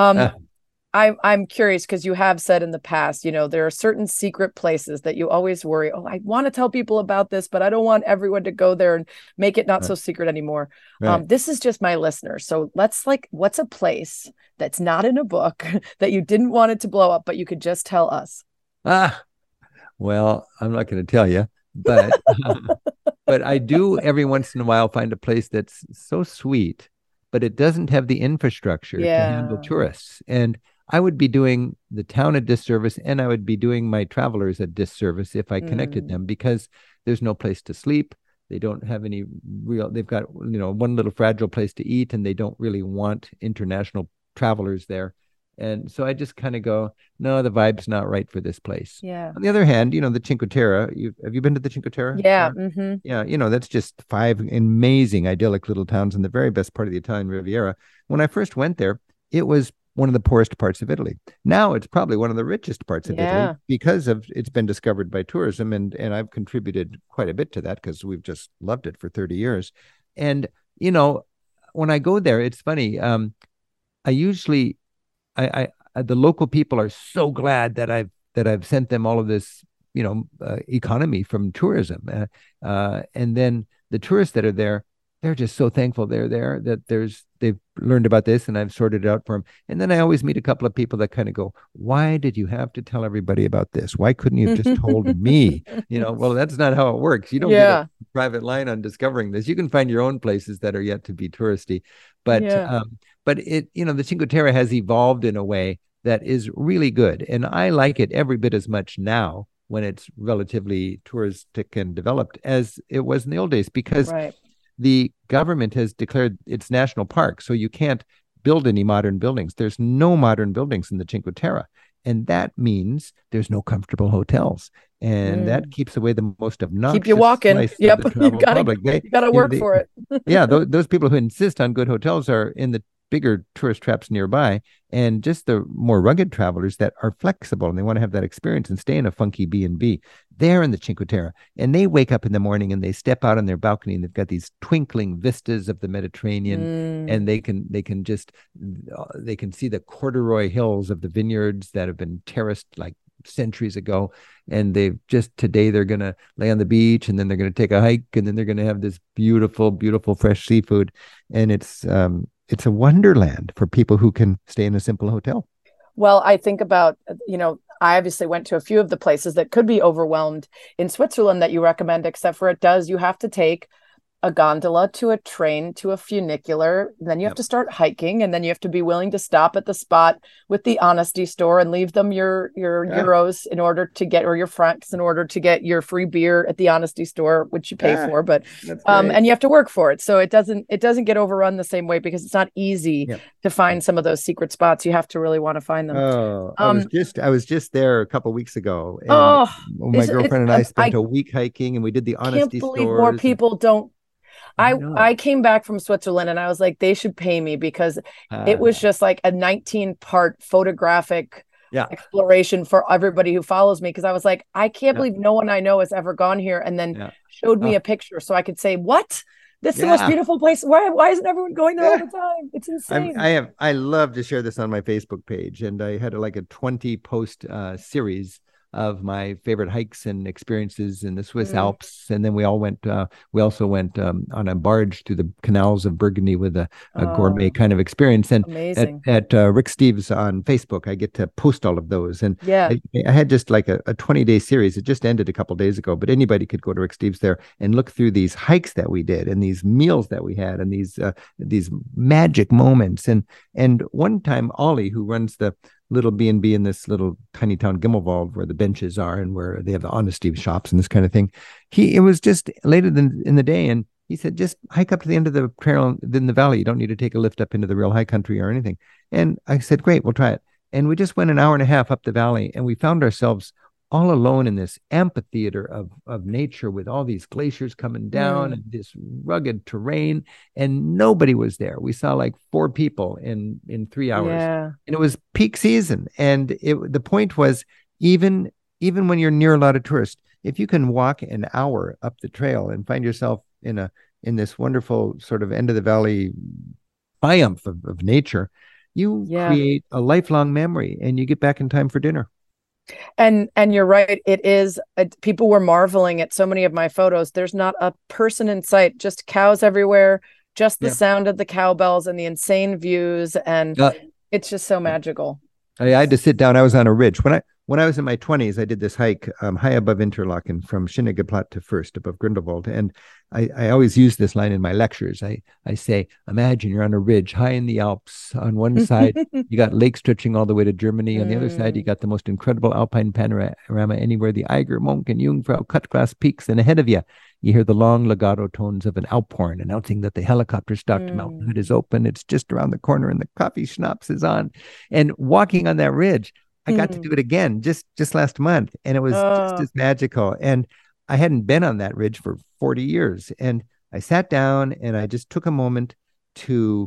I'm curious because you have said in the past, there are certain secret places that you always worry, I want to tell people about this, but I don't want everyone to go there and make it not so secret anymore. This is just my listeners. So what's a place that's not in a book that you didn't want it to blow up, but you could just tell us? Well, I'm not going to tell you, but but I do every once in a while find a place that's so sweet, but it doesn't have the infrastructure to handle tourists. And I would be doing the town a disservice, and I would be doing my travelers a disservice if I connected them, because there's no place to sleep. They don't have any they've got, one little fragile place to eat, and they don't really want international travelers there. And so I just kind of go, no, the vibe's not right for this place. Yeah. On the other hand, the Cinque Terre, have you been to the Cinque Terre? Yeah. Mm-hmm. Yeah. That's just 5 amazing, idyllic little towns in the very best part of the Italian Riviera. When I first went there, it was one of the poorest parts of Italy. Now it's probably one of the richest parts of Italy because of it's been discovered by tourism, and I've contributed quite a bit to that because we've just loved it for 30 years. And you know, when I go there, it's funny. I usually, the local people are so glad that I've sent them all of this, economy from tourism, and then the tourists that are there, they're just so thankful they're there that they've learned about this and I've sorted it out for them. And then I always meet a couple of people that kind of go, why did you have to tell everybody about this? Why couldn't you have just told me? Well, that's not how it works. You don't get a private line on discovering this. You can find your own places that are yet to be touristy, but it, the Cinque Terre has evolved in a way that is really good. And I like it every bit as much now when it's relatively touristic and developed as it was in the old days, because the government has declared it's national park, so you can't build any modern buildings. There's no modern buildings in the Cinque Terre, and that means there's no comfortable hotels, and that keeps away the most obnoxious. Keep you walking. Yep, you gotta work for it. Those people who insist on good hotels are in the bigger tourist traps nearby, and just the more rugged travelers that are flexible and they want to have that experience and stay in a funky B&B. They're in the Cinque Terre, and they wake up in the morning and they step out on their balcony and they've got these twinkling vistas of the Mediterranean, and they can see the corduroy hills of the vineyards that have been terraced like centuries ago, and today they're going to lay on the beach, and then they're going to take a hike, and then they're going to have this beautiful fresh seafood, and it's a wonderland for people who can stay in a simple hotel. Well, I think about, I obviously went to a few of the places that could be overwhelmed in Switzerland that you recommend, except for you have to take a gondola to a train to a funicular. Then you have to start hiking, and then you have to be willing to stop at the spot with the honesty store and leave them your euros in order to get, or your francs in order to get your free beer at the honesty store, which you pay for. But and you have to work for it, so it doesn't get overrun the same way, because it's not easy to find some of those secret spots. You have to really want to find them. I was just there a couple of weeks ago. And my girlfriend and I spent a week hiking, and we did the honesty store. I can't believe more people don't. I came back from Switzerland and I was like, they should pay me, because it was just like a 19-part photographic exploration for everybody who follows me. Because I was like, I can't believe no one I know has ever gone here, and then showed me a picture so I could say, what? This is the most beautiful place. Why isn't everyone going there all the time? It's insane. I love to share this on my Facebook page, and I had a 20 post series of my favorite hikes and experiences in the Swiss Alps. And then we also went on a barge through the canals of Burgundy with a gourmet kind of experience. And at Rick Steves on Facebook, I get to post all of those. And I had just like a 20-day series. It just ended a couple of days ago, but anybody could go to Rick Steves there and look through these hikes that we did, and these meals that we had, and these magic moments. And one time, Ollie, who runs the little B&B in this little tiny town Gimmelwald, where the benches are and where they have the honesty shops and this kind of thing. It was just later in the day, and he said, just hike up to the end of the trail in the valley. You don't need to take a lift up into the real high country or anything. And I said, great, we'll try it. And we just went an hour and a half up the valley, and we found ourselves all alone in this amphitheater of nature, with all these glaciers coming down and this rugged terrain, and nobody was there. We saw like 4 people in 3 hours, and it was peak season. And the point was, even when you're near a lot of tourists, if you can walk an hour up the trail and find yourself in this wonderful sort of end of the valley triumph of nature, you create a lifelong memory, and you get back in time for dinner. And you're right. It is. People were marveling at so many of my photos. There's not a person in sight, just cows everywhere, just the sound of the cowbells and the insane views. And it's just so magical. I had to sit down. I was on a ridge. When I was in my 20s, I did this hike high above Interlaken from Schönegeplatt to Fürst above Grindelwald. And I always use this line in my lectures. I say, imagine you're on a ridge high in the Alps. On one side, you got lakes stretching all the way to Germany. On the other side, you got the most incredible alpine panorama anywhere, the Eiger, Monk, and Jungfrau Cutglass peaks. And ahead of you, you hear the long legato tones of an Alp horn announcing that the helicopter stocked mountain hood is open. It's just around the corner, and the coffee schnapps is on. And walking on that ridge, I got to do it again just last month, and it was just as magical. And I hadn't been on that ridge for 40 years. And I sat down and I just took a moment to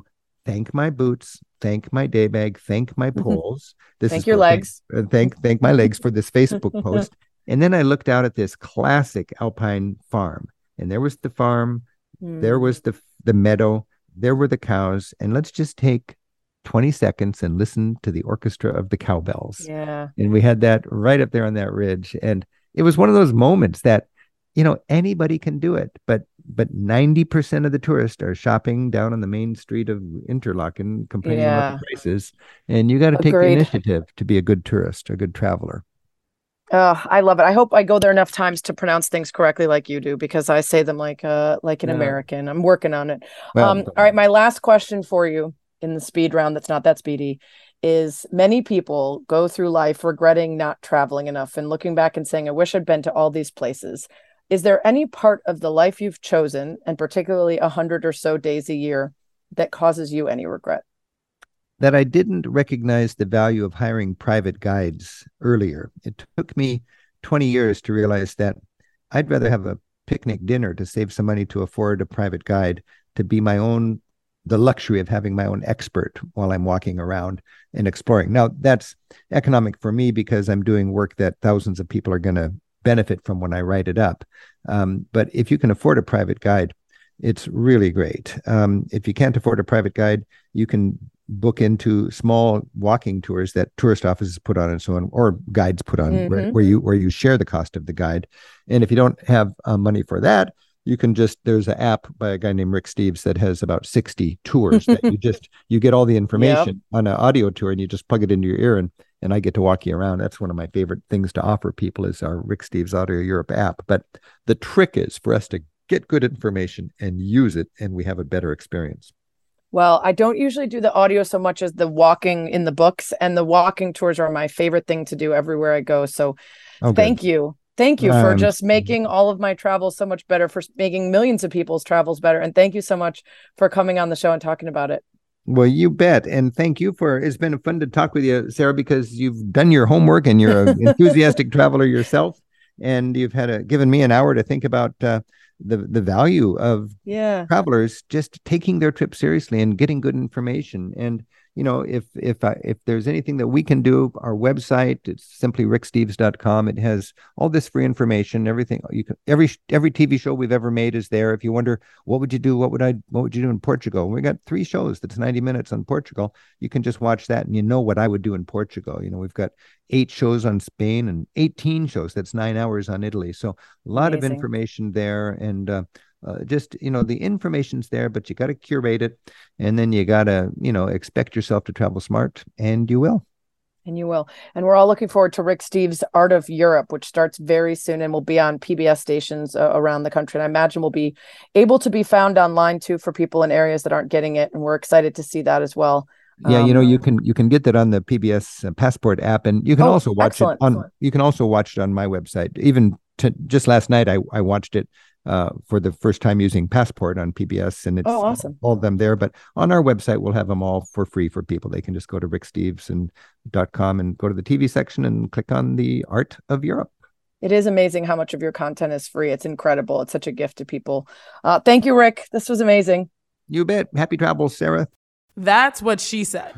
thank my boots, thank my day bag, thank my poles. Thank your legs. Thank my legs for this Facebook post. And then I looked out at this classic alpine farm, and there was the farm, there was the meadow, there were the cows, and let's just take 20 seconds and listen to the orchestra of the cowbells. Yeah. And we had that right up there on that ridge. And it was one of those moments that, anybody can do it, but 90% of the tourists are shopping down on the main street of Interlaken, complaining about the prices. And you got to take the initiative to be a good tourist, a good traveler. I love it. I hope I go there enough times to pronounce things correctly like you do, because I say them like an American. I'm working on it. All right. My last question for you in the speed round that's not that speedy is, many people go through life regretting not traveling enough and looking back and saying, I wish I'd been to all these places. Is there any part of the life you've chosen, and particularly 100 or so days a year, that causes you any regret? That I didn't recognize the value of hiring private guides earlier. It took me 20 years to realize that I'd rather have a picnic dinner to save some money to afford a private guide, to be the luxury of having my own expert while I'm walking around and exploring. Now, that's economic for me because I'm doing work that thousands of people are going to benefit from when I write it up. But if you can afford a private guide, it's really great. If you can't afford a private guide, you can book into small walking tours that tourist offices put on and so on, or guides put on, where you share the cost of the guide. And if you don't have money for that, you can there's an app by a guy named Rick Steves that has about 60 tours that you get all the information on an audio tour, and you just plug it into your ear, and I get to walk you around. That's one of my favorite things to offer people, is our Rick Steves Audio Europe app. But the trick is for us to get good information and use it, and we have a better experience. Well, I don't usually do the audio so much as the walking in the books, and the walking tours are my favorite thing to do everywhere I go. So thank you. Thank you for just making all of my travels so much better, for making millions of people's travels better. And thank you so much for coming on the show and talking about it. Well, you bet. And thank you it's been fun to talk with you, Sarah, because you've done your homework and you're an enthusiastic traveler yourself. And you've given me an hour to think about the value of travelers just taking their trip seriously and getting good information. And if there's anything that we can do, our website, it's simply ricksteves.com. It has all this free information, everything. Every TV show we've ever made is there. If you wonder, what would you do? What would you do in Portugal? We got 3 shows that's 90 minutes on Portugal. You can just watch that and what I would do in Portugal. We've got 8 shows on Spain and 18 shows. That's 9 hours on Italy. So a lot of information there. And the information's there, but you got to curate it, and then you got to, expect yourself to travel smart, and you will. And you will. And we're all looking forward to Rick Steves' Art of Europe, which starts very soon and will be on PBS stations around the country. And I imagine will be able to be found online too for people in areas that aren't getting it. And we're excited to see that as well. Yeah, you can get that on the PBS Passport app, and you can also watch it on. You can also watch it on my website. Even just last night, I watched it for the first time using Passport on PBS, and it's awesome. All of them there. But on our website, we'll have them all for free for people. They can just go to ricksteves.com and go to the TV section and click on the Art of Europe. It is amazing how much of your content is free. It's incredible. It's such a gift to people. Thank you, Rick. This was amazing. You bet. Happy travels, Sarah. That's what she said.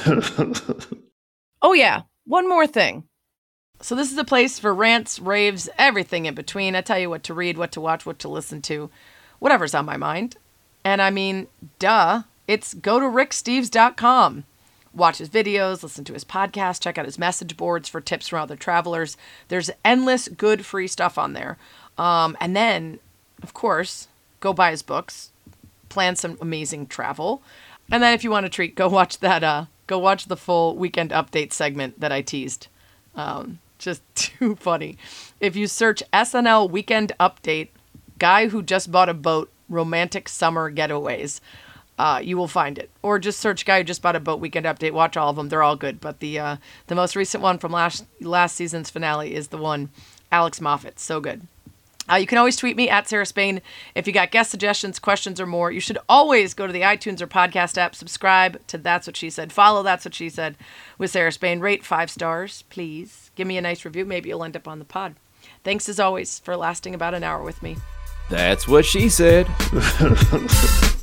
Oh, yeah. One more thing. So this is a place for rants, raves, everything in between. I tell you what to read, what to watch, what to listen to, whatever's on my mind. And I mean, duh, it's go to ricksteves.com. Watch his videos, listen to his podcast, check out his message boards for tips from other travelers. There's endless good free stuff on there. And then, of course, go buy his books, plan some amazing travel. And then if you want a treat, go watch the full Weekend Update segment that I teased. Just too funny. If you search SNL Weekend Update, guy who just bought a boat, romantic summer getaways, you will find it. Or just search guy who just bought a boat, Weekend Update. Watch all of them. They're all good. But the most recent one from last season's finale is the one, Alex Moffat. So good. You can always tweet me at Sarah Spain. If you got guest suggestions, questions, or more, you should always go to the iTunes or podcast app, subscribe to That's What She Said, follow That's What She Said with Sarah Spain, rate 5 stars, please. Give me a nice review. Maybe you'll end up on the pod. Thanks as always for lasting about an hour with me. That's what she said.